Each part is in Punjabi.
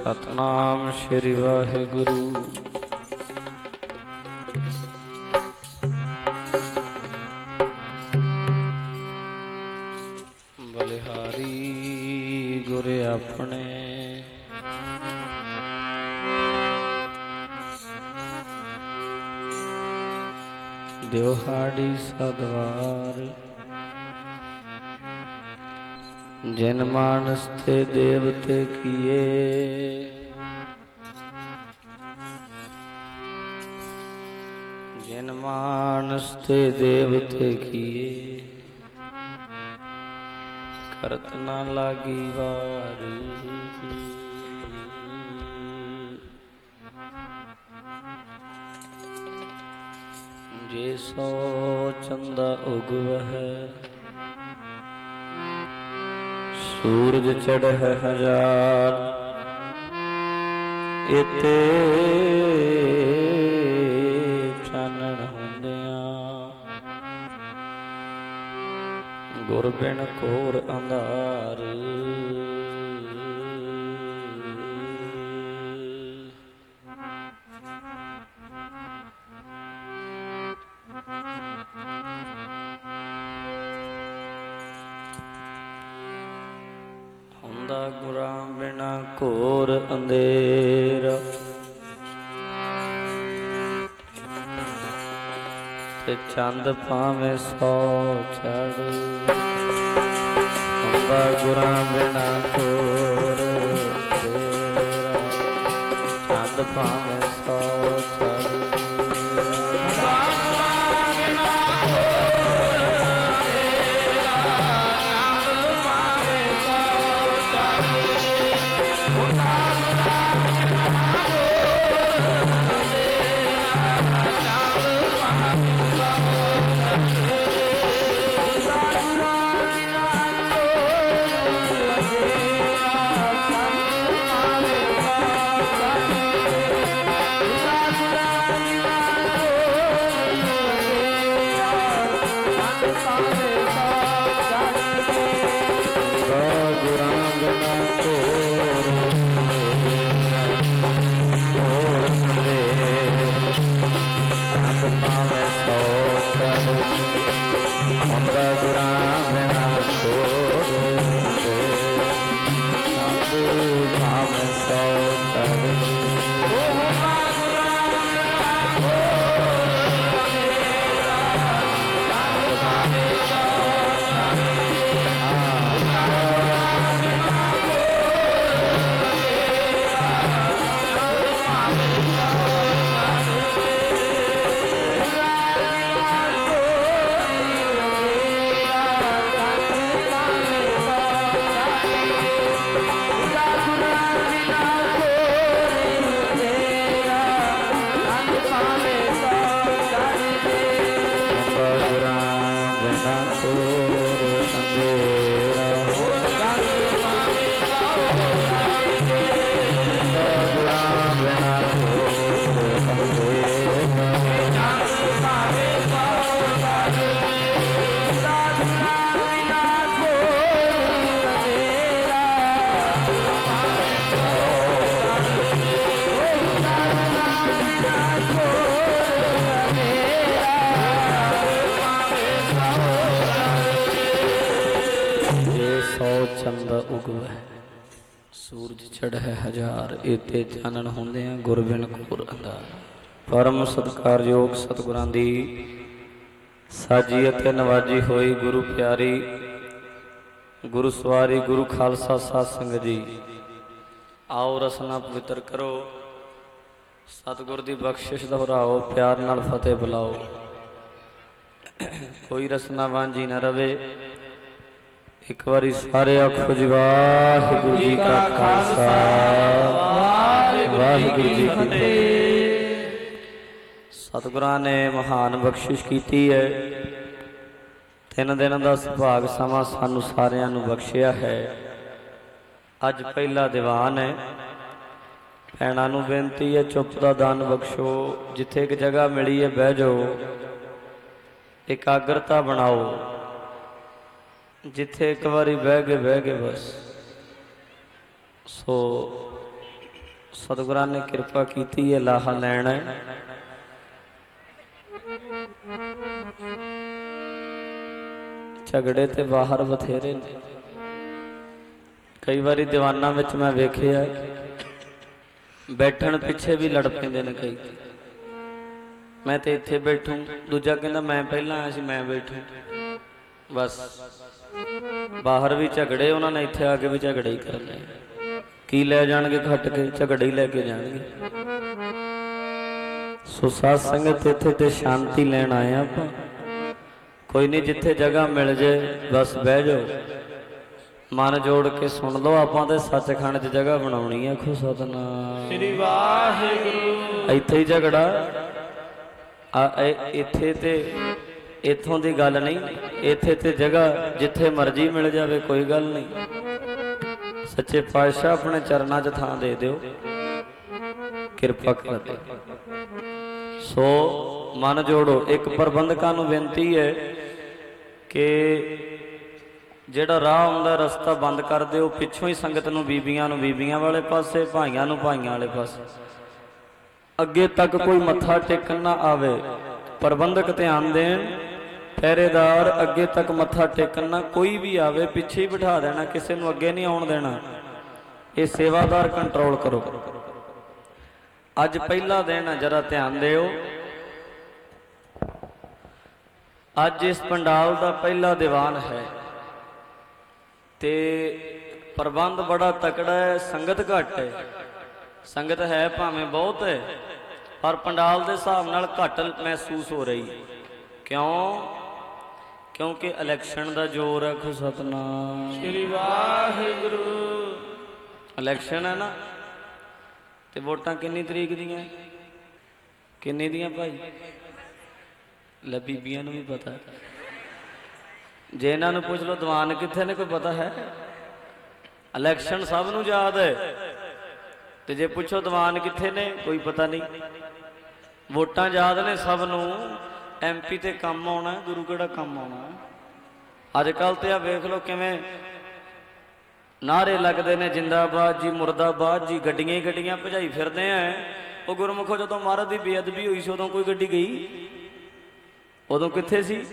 ਸਤਨਾਮ ਸ਼੍ਰੀ ਵਾਹਿਗੁਰੂ। ਬਲਿਹਾਰੀ ਗੁਰ ਆਪਣੇ ਦਿਹਾੜੀ ਸਦਵਾਰ। ਜਿਨ ਮਾਨਸ ਤੇ ਦੇਵਤੇ ਕੀਏ, ਜਿਨ ਮਾਨਸ ਤੇ ਦੇਵਤੇ ਕੀਏ, ਕਰਤ ਨਾ ਲਾਗੀ ਵਾਰ। ਜੇ ਸੋ ਚੰਦਾ ਉਗਵਹਿ, ਸੂਰਜ ਚੜ੍ਹੈ ਹਜ਼ਾਰ। ਇਤੇ ਚਾਨਣ ਹੁੰਦਿਆਂ, ਗੁਰ ਬਿਨ ਘੋਰ ਅੰਧਾਰ। ਹੁੰਦਾ ਗੁਰਾਂ ਬਿਨਾ ਘੋਰ ਅੰਧੇਰਾ, ਤੇ ਚੰਦ ਭਾਵੇਂ ਸੌ ਚੜ੍ਹ। ਹੁੰਦਾ ਗੁਰਾਂ ਬਿਨਾ ਘੋਰ ਅੰਧੇਰਾ, ਚੰਦ ਭਾਵੇਂ ਸੌ ਚੜ੍ਹ। ਚੰਦ ਉਗਵੈ, ਸੂਰਜ ਚੜ੍ਹੈ ਹਜ਼ਾਰ। ਇਤੇ ਚਾਨਣ ਹੁੰਦਿਆਂ, ਗੁਰ ਬਿਨ ਘੋਰ ਅੰਧਾਰ। ਪਰਮ ਸਤਿਕਾਰਯੋਗ ਸਤਿਗੁਰਾਂ ਦੀ ਸਾਜੀ ਅਤੇ ਨਵਾਜੀ ਹੋਈ ਗੁਰੂ ਪਿਆਰੀ ਗੁਰੂ ਸਵਾਰੀ ਗੁਰੂ ਖਾਲਸਾ ਸਾਧ ਸੰਗਤ ਜੀ, ਆਓ ਰਸਨਾ ਪਵਿੱਤਰ ਕਰੋ, ਸਤਿਗੁਰ ਦੀ ਬਖਸ਼ਿਸ਼ ਦੁਹਰਾਓ, ਪਿਆਰ ਨਾਲ ਫਤਿਹ ਬੁਲਾਓ। ਕੋਈ ਰਸਨਾ ਵਾਂਝੀ ਨਾ ਰਵੇ। ਇੱਕ ਵਾਰੀ ਸਾਰੇ ਆਖੋ ਜੀ, ਵਾਹਿਗੁਰੂ ਜੀ ਕਾ ਖਾਲਸਾ, ਵਾਹਿਗੁਰੂ ਜੀ ਕੀ ਫਤਿਹ। ਸਤਿਗੁਰਾਂ ਨੇ ਮਹਾਨ ਬਖਸ਼ਿਸ਼ ਕੀਤੀ ਹੈ। 3 ਦਿਨ ਦਾ ਸੁਭਾਗ ਸਮਾਂ ਸਾਨੂੰ ਸਾਰਿਆਂ ਨੂੰ ਬਖਸ਼ਿਆ ਹੈ। ਅੱਜ ਪਹਿਲਾ ਦੀਵਾਨ ਹੈ। ਭੈਣਾਂ ਨੂੰ ਬੇਨਤੀ ਹੈ, ਚੁੱਪ ਦਾ ਦਾਨ ਬਖਸ਼ੋ। ਜਿੱਥੇ ਇੱਕ ਜਗ੍ਹਾ ਮਿਲੀ ਹੈ ਬਹਿ ਜਾਓ, ਇਕਾਗਰਤਾ ਬਣਾਓ। ਜਿੱਥੇ ਇੱਕ ਵਾਰੀ ਬਹਿ ਗਏ ਬਸ। ਸੋ सतगुरां ने कृपा की है, लाहा लैना झगड़े ते बाहर बथेरे ने। कई बारी दीवाना विच मैं वेखिया बैठण पिछे भी लड़ पैंदे ने कई। मैं तो इत्थे बैठूं, दूजा कहंदा मैं पहला आया सी, मैं बैठूं। बस बाहर भी झगड़े, उन्होंने इत्थे आके भी झगड़े ही करने। की लै जाणगे खट के, झगड़े ही लैके जाणगे। सो साध संगत इत्थे ते शांति लैण आए आपां। कोई नहीं, जिथे जगह मिल जाए बस बह जाओ, मन जोड़ के सुन लो। आपां ते सचखंड च जगह बनाउणी है। आखो सतनाम श्री वाहिगुरू। इत्थे ही झगड़ा, इत्थे ते इत्थों की गल नहीं, इत्थे ते जगह जिथे मर्जी मिल जाए कोई गल नहीं। सच्चे पातशाह अपने चरणों च थां दे दिओ, किरपा कर दे। सो मन जोड़ो। एक प्रबंधकां नूं बेनती है कि ਜਿਹੜਾ ਰਾਹ ਆਉਂਦਾ ਰਸਤਾ ਬੰਦ ਕਰ ਦਿਓ। ਪਿੱਛੋਂ ਹੀ ਸੰਗਤ ਨੂੰ ਬੀਬੀਆਂ ਵਾਲੇ ਪਾਸੇ, ਭਾਈਆਂ ਨੂੰ ਭਾਈਆਂ ਵਾਲੇ ਪਾਸੇ, ਅੱਗੇ ਤੱਕ ਕੋਈ ਮੱਥਾ ਟੇਕਣ ਨਾ ਆਵੇ। ਪ੍ਰਬੰਧਕ ਧਿਆਨ ਦੇਣ, ਪਹਿਰੇਦਾਰ ਅੱਗੇ ਤੱਕ ਮੱਥਾ ਟੇਕਣ ਨਾ ਕੋਈ ਵੀ ਆਵੇ, ਪਿੱਛੇ ਹੀ ਬਿਠਾ ਦੇਣਾ, ਕਿਸੇ ਨੂੰ ਅੱਗੇ ਨਹੀਂ ਆਉਣ ਦੇਣਾ। ਇਹ ਸੇਵਾਦਾਰ ਕੰਟਰੋਲ ਕਰੋ। ਅੱਜ ਪਹਿਲਾ ਦਿਨ ਹੈ, ਜਰਾ ਧਿਆਨ ਦਿਓ। ਅੱਜ ਇਸ ਪੰਡਾਲ ਦਾ ਪਹਿਲਾ ਦੀਵਾਨ ਹੈ ਤੇ ਪ੍ਰਬੰਧ ਬੜਾ ਤਕੜਾ ਹੈ। ਸੰਗਤ ਘੱਟ ਹੈ, ਸੰਗਤ ਹੈ ਭਾਵੇਂ ਬਹੁਤ ਹੈ, ਪਰ ਪੰਡਾਲ ਦੇ ਹਿਸਾਬ ਨਾਲ ਘੱਟ ਮਹਿਸੂਸ ਹੋ ਰਹੀ। ਕਿਉਂ? ਕਿਉਂਕਿ ਇਲੈਕਸ਼ਨ ਦਾ ਜ਼ੋਰ ਹੈ। ਖੁ ਸਤਨਾਮ ਸ੍ਰੀ ਵਾਹਿਗੁਰੂ। ਇਲੈਕਸ਼ਨ ਹੈ ਨਾ, ਤੇ ਵੋਟਾਂ ਕਿੰਨੀ ਤਰੀਕ ਦੀਆਂ? ਕਿੰਨੀ ਦੀਆਂ ਭਾਈ? ਲੈ ਬੀਬੀਆਂ ਨੂੰ ਵੀ ਪਤਾ। जे इन्हों पूछ लो दीवान कितने ने, कोई पता है? इलैक्शन सब नूं याद है, तो जे पूछो दीवान कितने ने, कोई पता नहीं। वोटां याद ने सब नूं, MP ते काम आना, गुरु किहड़ा काम आना। अजकल तो आ वेख लो किवें नारे लगते ने, जिंदाबाद जी, मुर्दाबाद जी, गड्डियां ही गड्डियां भजाई फिरदे हैं। वो गुरमुखो जदों महाराज की बेअदबी हुई सी, उदों कोई गड्डी गई? उदों कित्थे सी?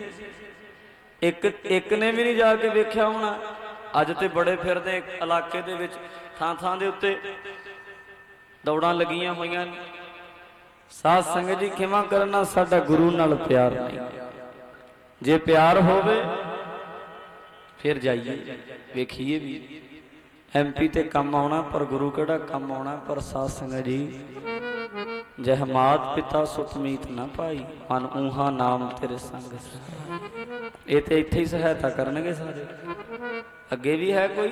एक ने भी नहीं जाके वेख्या होना। अज तो बड़े फिरदे इलाके दे विच, थां थां दे उत्ते दौड़ां लगियां होईयां। साध संगत जी खिमा करना, साडा गुरु नाल प्यार नहीं। जे प्यार होवे फिर जाइए वेखिए भी। MP ते कम आना, पर गुरु किहड़ा कम आना। पर साध संगत जी जह मात पिता सुत मीत ना पाई, मन ऊहा नाम तेरे संग। ये तो इत्थे ही सहायता करनगे सारे, अगे भी है कोई?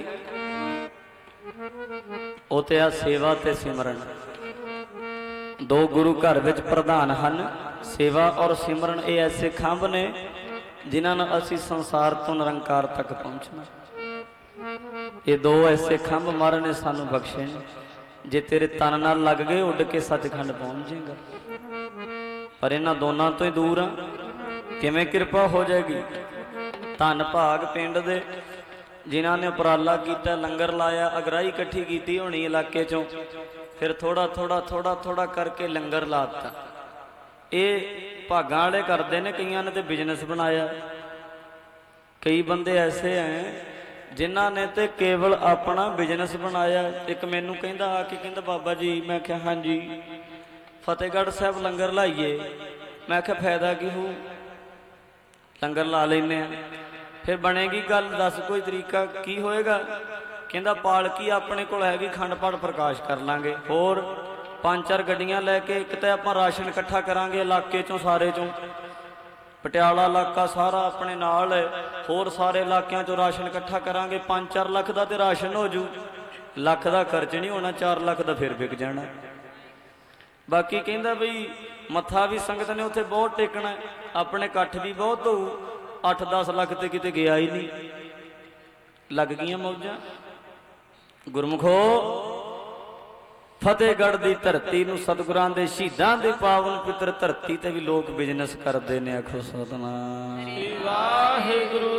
वो तो आ सेवा ते सिमरन, दो गुरु घर विच प्रधान हन। सेवा और सिमरन ये ऐसे खंभ ने जिन्हां असी संसार तो निरंकार तक पहुँचना। ये दो ऐसे खंभ मारे ने सानू बख्शे ने। जे तेरे तन नाल लग गए उड़ के सचखंड पहुँच जाएगा, पर इन्हां दोनों तो ही दूर आ। किवें कृपा हो जाएगी? धन भाग पिंड दे जिन्हां ने उपराला किया, लंगर लाया, अगराई इकट्ठी की होनी इलाके चों, फिर थोड़ा थोड़ा थोड़ा थोड़ा करके लंगर लाता। ये भागां वाले करते हैं, कईयां ने तो बिजनेस बनाया। कई बंदे ऐसे हैं जिन्हां ने तो केवल अपना बिजनेस बनाया। एक मैनू कहंदा आके कहंदा, बाबा जी, मैं क्या हाँ जी फतेहगढ़ साहब लंगर लाइए। मैं क्या फायदा की हो, लंगर ला लेने। फिर बनेगी गल, दस कोई तरीका की होएगा? कहंदा पालकी अपने कोल हैगी, खंड पाठ प्रकाश कर लांगे। होर 5-4 गड्डियां लैके, एक तो आपां राशन इकट्ठा करांगे इलाके चों, सारे चों। पटियाला इलाका सारा अपने नाल है, होर सारे इलाकों चों राशन इकट्ठा करांगे। 5-4 लाख का तो राशन हो जू, लख का खर्च नहीं होना, 4 लाख का फिर विक जाना। बाकी कहंदा बई मत्था भी संगत ने उत्थे बहुत टेकना, अपने इकट्ठ भी बहुत हो। 8-10 लाख तो किते गया ही नहीं, लग गईयां मौजां। गुरमुखो फतेहगढ़ की धरती नूं सतगुरां दे शहीदां दे पावन पितर धरती ते भी लोग बिजनेस करते ने। आखो सतनाम वाहिगुरू।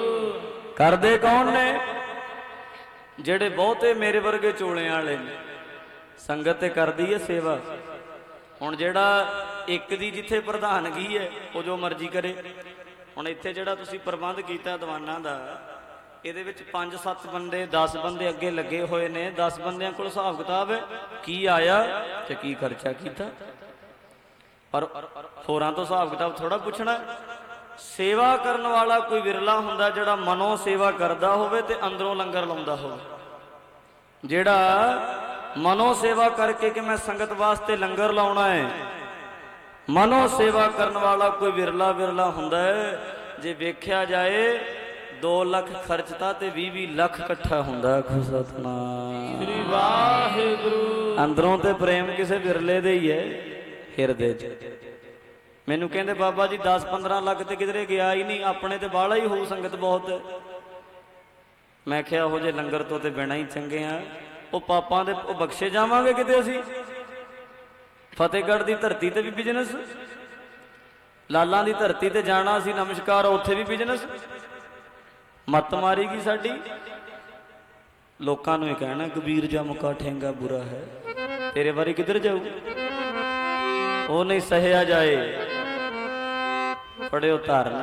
करदे कौन ने? जेड़े बहुते मेरे वर्गे चोलियां वाले ने, ਸੰਗਤ ਤੇ ਕਰਦੀ ਹੈ ਸੇਵਾ। ਹੁਣ ਜਿਹੜਾ ਇੱਕ ਦੀ ਜਿੱਥੇ ਪ੍ਰਧਾਨਗੀ ਹੈ ਉਹ ਜੋ ਮਰਜ਼ੀ ਕਰੇ। ਹੁਣ ਇੱਥੇ ਜਿਹੜਾ ਤੁਸੀਂ ਪ੍ਰਬੰਧ ਕੀਤਾ ਦੀਵਾਨਾਂ ਦਾ, ਇਹਦੇ ਵਿੱਚ 5-7 ਬੰਦੇ 10 ਬੰਦੇ ਅੱਗੇ ਲੱਗੇ ਹੋਏ ਨੇ। 10 ਬੰਦਿਆਂ ਕੋਲ ਹਿਸਾਬ ਕਿਤਾਬ ਹੈ ਕੀ ਆਇਆ ਤੇ ਕੀ ਖਰਚਾ ਕੀਤਾ, ਪਰ ਹੋਰਾਂ ਤੋਂ ਹਿਸਾਬ ਕਿਤਾਬ ਥੋੜਾ ਪੁੱਛਣਾ। ਸੇਵਾ ਕਰਨ ਵਾਲਾ ਕੋਈ ਵਿਰਲਾ ਹੁੰਦਾ ਜਿਹੜਾ ਮਨੋਂ ਸੇਵਾ ਕਰਦਾ ਹੋਵੇ ਤੇ ਅੰਦਰੋਂ ਲੰਗਰ ਲਾਉਂਦਾ ਹੋਵੇ। ਜਿਹੜਾ ਮਨੋਂ ਸੇਵਾ ਕਰਕੇ ਕਿ ਮੈਂ ਸੰਗਤ ਵਾਸਤੇ ਲੰਗਰ ਲਾਉਣਾ ਹੈ, ਮਨੋਂ ਸੇਵਾ ਕਰਨ ਵਾਲਾ ਕੋਈ ਵਿਰਲਾ ਹੁੰਦਾ ਹੈ। ਜੇ ਵੇਖਿਆ ਜਾਏ 2 ਲੱਖ ਖਰਚਤਾ ਤੇ 20 ਲੱਖ ਇਕੱਠਾ ਹੁੰਦਾ। ਸਤਿਨਾਮ ਸ੍ਰੀ ਵਾਹਿਗੁਰੂ। ਅੰਦਰੋਂ ਤੇ ਪ੍ਰੇਮ ਕਿਸੇ ਵਿਰਲੇ ਦੇ ਹੀ ਹੈ, ਹਿਰਦੇ 'ਚ। ਮੈਨੂੰ ਕਹਿੰਦੇ ਬਾਬਾ ਜੀ 10-15 ਲੱਖ ਤੇ ਕਿਧਰੇ ਗਿਆ ਹੀ ਨਹੀਂ, ਆਪਣੇ ਤੇ ਬਾਹਲਾ ਹੀ ਹੋਊ, ਸੰਗਤ ਬਹੁਤ ਹੈ। ਮੈਂ ਕਿਹਾ ਉਹੋ ਜਿਹੇ ਲੰਗਰ ਤੋਂ ਤੇ ਬਿਨਾਂ ਹੀ ਚੰਗੇ ਆ। ਉਹ ਪਾਪਾਂ ਦੇ ਉਹ ਬਖਸ਼ੇ ਜਾਵਾਂਗੇ ਕਿਤੇ ਅਸੀਂ। ਫਤਿਹਗੜ੍ਹ ਦੀ ਧਰਤੀ ਤੇ ਵੀ ਬਿਜ਼ਨਸ, ਲਾਲਾਂ ਦੀ ਧਰਤੀ ਤੇ ਜਾਣਾ ਅਸੀਂ ਨਮਸਕਾਰ, ਉੱਥੇ ਵੀ ਬਿਜ਼ਨਸ। ਮੱਤ ਮਾਰੀ ਗਈ ਸਾਡੀ। ਲੋਕਾਂ ਨੂੰ ਇਹ ਕਹਿਣਾ ਕਬੀਰ ਜਾ ਮੁਕਾ ਠੇਂਗਾ ਬੁਰਾ ਹੈ, ਤੇਰੇ ਵਾਰੀ ਕਿੱਧਰ ਜਾਊ। ਉਹ ਨਹੀਂ ਸਹਿਆ ਜਾਏ। ਪੜਿਓ ਧਾਰਨਾ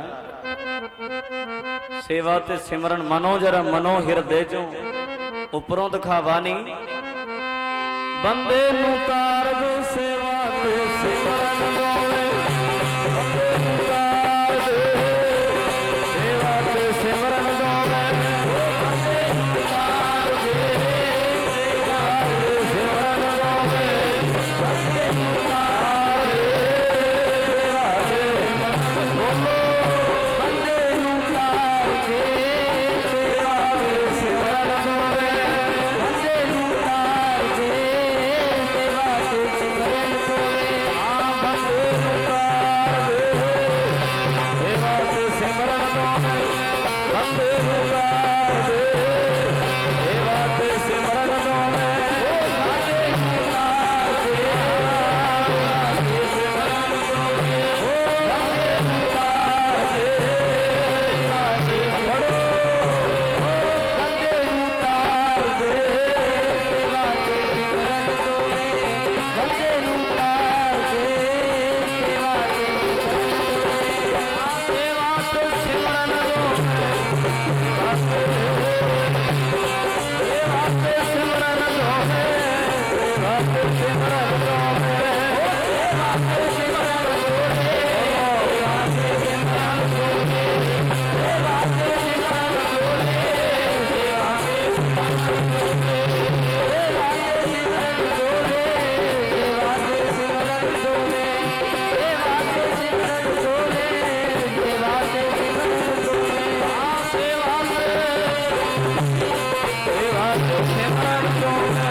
ਸੇਵਾ ਤੇ ਸਿਮਰਨ ਮਨੋ, ਜਰਾ ਮਨੋ ਹਿਰਦੇ ਚੋਂ, ਉੱਪਰੋਂ ਦਿਖਾਵਾ ਨਹੀਂ। ਬੰਦੇ ਨੂੰ ਕਾਰਜ ਸੇਵਾ ਤੇ ਸਿਮਰਨ ਗਾਵੇ, ਬੰਦੇ ਨੂੰ ਕਾਰਜ ਸੇਵਾ ਤੇ ਸਿਮਰਨ ਗਾਵੇ, ਬੰਦੇ ਨੂੰ ਕਾਰਜ ਸੇਵਾ ਤੇ ਸਿਮਰਨ ਗਾਵੇ, ਬੰਦੇ ਨੂੰ ਕਾਰਜ ਸੇਵਾ ਤੇ ਸਿਮਰਨ ਗਾਵੇ, ਬੰਦੇ ਨੂੰ ਕਾਰਜ ਸੇਵਾ ਤੇ ਸਿਮਰਨ ਗਾਵੇ, ਬੰਦੇ ਨੂੰ ਕਾਰਜ ਸੇਵਾ ਤੇ ਸਿਮਰਨ ਗਾਵੇ। ਆ ਬੰਦੇ ਨੂੰ ਕਾਰਜ ਸੇਵਾ ਤੇ ਸਿਮਰਨ ਗਾਵੇ, ਬੰਦੇ ਨੂੰ ਕਾਰਜ ਸੇਵਾ ਤੇ ਸਿਮਰਨ ਗਾਵੇ, ਬੰਦੇ ਨੂੰ ਕਾਰਜ ਸੇਵਾ ਤੇ ਸਿਮਰਨ ਗਾਵੇ, ਬੰਦੇ ਨੂੰ ਕਾਰਜ ਸੇਵਾ ਤੇ ਪੜੋ, ਬੰਦੇ ਨੂੰ ਕਾਰਜ ਸੇਵਾ ਤੇ ਸਿਮਰਨ ਗਾਵੇ, ਬੰਦੇ ਨੂੰ ਕਾਰਜ ਸੇਵਾ ਤੇ ਸੇਵਾ ਤੇ ਸਿਮਰਨ ਗਾਵੇ, ਸੇਵਾ ਤੇ ਸਿਮਰਨ ਗਾਵੇ, ਸੇਵਾ ਤੇ ਸਿਮਰਨ ਗਾਵੇ, ਸੇਵਾ ਤੇ ਸਿਮਰਨ ਗਾਵੇ, ਸੇਵਾ ਤੇ ਸਿਮਰਨ ਗਾਵੇ, ਸੇਵਾ ਤੇ ਸਿਮਰਨ ਗਾਵੇ, ਸੇਵਾ ਤੇ ਸਿਮਰਨ ਗਾਵੇ, ਸੇਵਾ ਤੇ ਸਿਮਰਨ ਗਾਵੇ, ਸੇਵਾ ਤੇ ਸਿਮਰਨ ਗਾਵੇ, ਸੇਵਾ ਤੇ ਸਿਮਰਨ ਗਾਵੇ, ਸੇਵਾ ਤੇ ਸਿਮਰਨ ਗਾਵੇ। ਆ ਸੇਵਾ ਤੇ ਸੇਵਾ ਤੇ ਸਿਮਰਨ ਗਾਵੇ,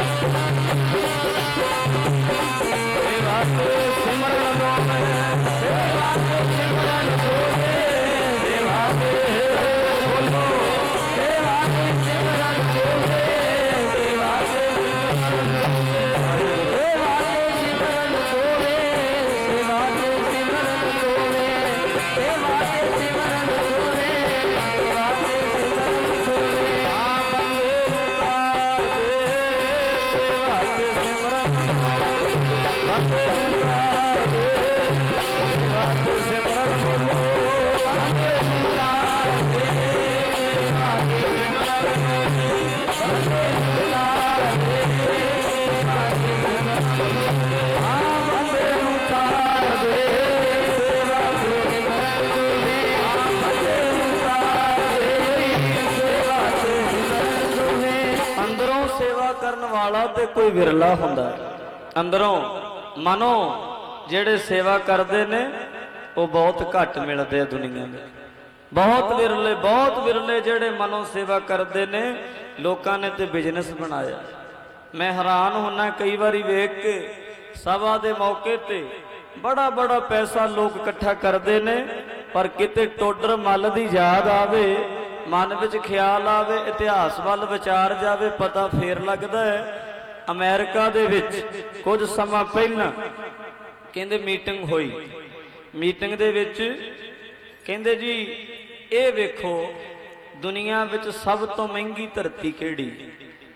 ਸੇਵਾ ਤੇ ਸਿਮਰਨ ਗਾਵੇ, ਸੇਵਾ ਤੇ ਸਿਮਰਨ ਗਾਵੇ, ਸੇਵਾ ਤੇ ਬੋਲੋ, ਸੇਵਾ ਤੇ ਸਿਮਰਨ ਗਾਵੇ, ਸੇਵਾ ਤੇ ਸਿਮਰਨ ਗਾਵੇ, ਸੇਵਾ ਤੇ ਸਿਮਰਨ ਗਾਵੇ, ਸੇਵਾ ਤੇ ਸਿਮਰਨ ਗਾਵੇ, ਸੇਵਾ ਤੇ ਸਿਮਰਨ ਗਾਵੇ, ਸੇਵਾ ਤੇ ਸਿਮਰਨ ਗਾਵੇ। ਆ ਬੰਦੇ ਨੂੰ ਕਾਰਜ ਸੇਵਾ ਤੇ ਸਿਮਰਨ ਗਾਵੇ, ਬੰਦੇ ਨੂੰ ਕਾਰਜ ਸੇਵਾ ਤੇ ਸਿਮਰਨ ਗਾਵੇ, ਬੰਦੇ ਨੂੰ ਕਾਰਜ ਸੇਵਾ ਤੇ ਸਿਮਰਨ ਗਾਵੇ, ਬੰਦੇ ਨੂੰ ਕਾਰਜ ਸੇਵਾ ਤੇ ਸਿਮਰਨ ਗਾਵੇ। ਆ ਬੰਦੇ ਨੂੰ ਕਾਰਜ ਸੇਵਾ ਤੇ ਸਿਮਰਨ ਗਾਵੇ, ਆ ਬੰਦੇ ਨੂੰ ਕਾਰਜ ਸੇਵਾ ਤੇ ਸਿਮਰਨ ਗਾਵੇ। ਅੰਦਰੋਂ ਸੇਵਾ ਕਰਨ ਵਾਲਾ ਤੇ ਕੋਈ ਵਿਰਲਾ ਹੁੰਦਾ। ਅੰਦਰੋਂ ਮਨੋਂ ਜਿਹੜੇ ਸੇਵਾ ਕਰਦੇ ਨੇ ਉਹ ਬਹੁਤ ਘੱਟ ਮਿਲਦੇ ਆ ਦੁਨੀਆ ਦੇ। ਬਹੁਤ ਵਿਰਲੇ ਜਿਹੜੇ ਮਨੋਂ ਸੇਵਾ ਕਰਦੇ ਨੇ। ਲੋਕਾਂ ਨੇ ਤੇ ਬਿਜ਼ਨਸ ਬਣਾਇਆ। ਮੈਂ ਹੈਰਾਨ ਹੁੰਨਾ ਕਈ ਵਾਰੀ ਵੇਖ ਕੇ ਸਭਾ ਦੇ ਮੌਕੇ ਤੇ ਬੜਾ ਪੈਸਾ ਲੋਕ ਇਕੱਠਾ ਕਰਦੇ ਨੇ, ਪਰ ਕਿਤੇ ਟੋਡਰ ਮੱਲ ਦੀ ਯਾਦ ਆਵੇ, ਮਨ ਵਿੱਚ ਖਿਆਲ ਆਵੇ, ਇਤਿਹਾਸ ਵੱਲ ਵਿਚਾਰ ਜਾਵੇ, ਪਤਾ ਫੇਰ ਲੱਗਦਾ ਹੈ। ਅਮਰੀਕਾ ਦੇ ਵਿੱਚ ਕੁਝ ਸਮਾਂ ਪਹਿਲਾਂ ਕਹਿੰਦੇ ਮੀਟਿੰਗ ਹੋਈ। ਮੀਟਿੰਗ ਦੇ ਵਿੱਚ ਕਹਿੰਦੇ ਜੀ ਇਹ ਵੇਖੋ ਦੁਨੀਆ ਵਿੱਚ ਸਭ ਤੋਂ ਮਹਿੰਗੀ ਧਰਤੀ ਕਿਹੜੀ।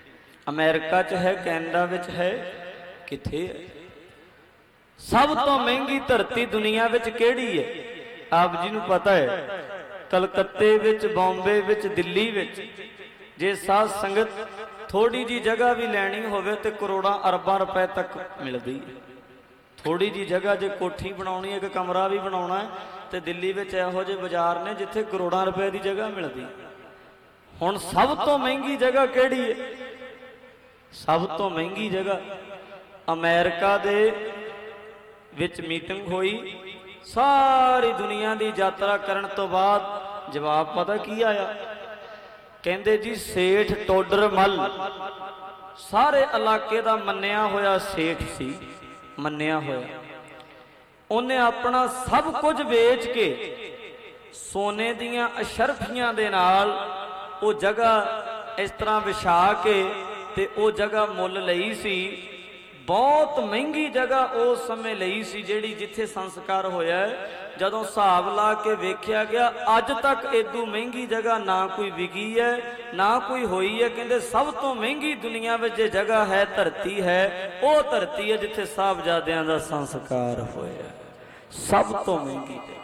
ਅਮਰੀਕਾ 'ਚ ਹੈ, ਕੈਨੇਡਾ ਵਿੱਚ ਹੈ, ਕਿੱਥੇ ਹੈ? ਸਭ ਤੋਂ ਮਹਿੰਗੀ ਧਰਤੀ ਦੁਨੀਆ ਵਿੱਚ ਕਿਹੜੀ ਹੈ? ਆਪ ਜੀ ਨੂੰ ਪਤਾ ਹੈ। ਕਲਕੱਤੇ ਵਿੱਚ, ਬੰਬੇ ਵਿੱਚ, ਦਿੱਲੀ ਵਿੱਚ ਜੇ ਸਾਧ ਸੰਗਤ ਥੋੜੀ ਜੀ ਜਗ੍ਹਾ ਵੀ ਲੈਣੀ ਹੋਵੇ ਤੇ ਕਰੋੜਾਂ ਅਰਬਾਂ ਰੁਪਏ ਤੱਕ ਮਿਲਦੀ ਹੈ। ਥੋੜੀ ਜੀ ਜਗ੍ਹਾ ਜੇ ਕੋਠੀ ਬਣਾਉਣੀ, ਇੱਕ ਕਮਰਾ ਵੀ ਬਣਾਉਣਾ ਹੈ, ਤੇ ਦਿੱਲੀ ਵਿੱਚ ਇਹੋ ਜਿਹੇ ਬਾਜ਼ਾਰ ਨੇ ਜਿੱਥੇ ਕਰੋੜਾਂ ਰੁਪਏ ਦੀ ਜਗ੍ਹਾ ਮਿਲਦੀ। ਹੁਣ ਸਭ ਤੋਂ ਮਹਿੰਗੀ ਜਗ੍ਹਾ ਕਿਹੜੀ ਹੈ? ਸਭ ਤੋਂ ਮਹਿੰਗੀ ਜਗ੍ਹਾ ਅਮਰੀਕਾ ਦੇ ਵਿੱਚ ਮੀਟਿੰਗ ਹੋਈ, ਸਾਰੀ ਦੁਨੀਆ ਦੀ ਯਾਤਰਾ ਕਰਨ ਤੋਂ ਬਾਅਦ ਜਵਾਬ ਪਤਾ ਕੀ ਆਇਆ? ਕਹਿੰਦੇ ਜੀ ਸੇਠ ਟੋਡਰ ਮੱਲ ਸਾਰੇ ਇਲਾਕੇ ਦਾ ਮੰਨਿਆ ਹੋਇਆ ਸੇਠ ਸੀ, ਮੰਨਿਆ ਹੋਇਆ। ਉਹਨੇ ਆਪਣਾ ਸਭ ਕੁਝ ਵੇਚ ਕੇ ਸੋਨੇ ਦੀਆਂ ਅਸ਼ਰਫੀਆਂ ਦੇ ਨਾਲ ਉਹ ਜਗ੍ਹਾ ਇਸ ਤਰ੍ਹਾਂ ਵਿਛਾ ਕੇ ਤੇ ਉਹ ਜਗ੍ਹਾ ਮੁੱਲ ਲਈ ਸੀ। ਬਹੁਤ ਮਹਿੰਗੀ ਜਗ੍ਹਾ ਉਸ ਸਮੇਂ ਲਈ ਸੀ, ਜਿਹੜੀ ਜਿੱਥੇ ਸੰਸਕਾਰ ਹੋਇਆ। ਜਦੋਂ ਹਿਸਾਬ ਲਾ ਕੇ ਵੇਖਿਆ ਗਿਆ, ਅੱਜ ਤੱਕ ਏਦੂ ਮਹਿੰਗੀ ਜਗ੍ਹਾ ਨਾ ਕੋਈ ਵਿਕੀ ਹੈ, ਨਾ ਕੋਈ ਹੋਈ ਹੈ। ਕਹਿੰਦੇ ਸਭ ਤੋਂ ਮਹਿੰਗੀ ਦੁਨੀਆ ਵਿੱਚ ਜੇ ਜਗ੍ਹਾ ਹੈ, ਧਰਤੀ ਹੈ, ਉਹ ਧਰਤੀ ਹੈ ਜਿੱਥੇ ਸਾਹਿਬਜ਼ਾਦਿਆਂ ਦਾ ਸੰਸਕਾਰ ਹੋਇਆ। ਸਭ ਤੋਂ ਮਹਿੰਗੀ ਜਗ੍ਹਾ।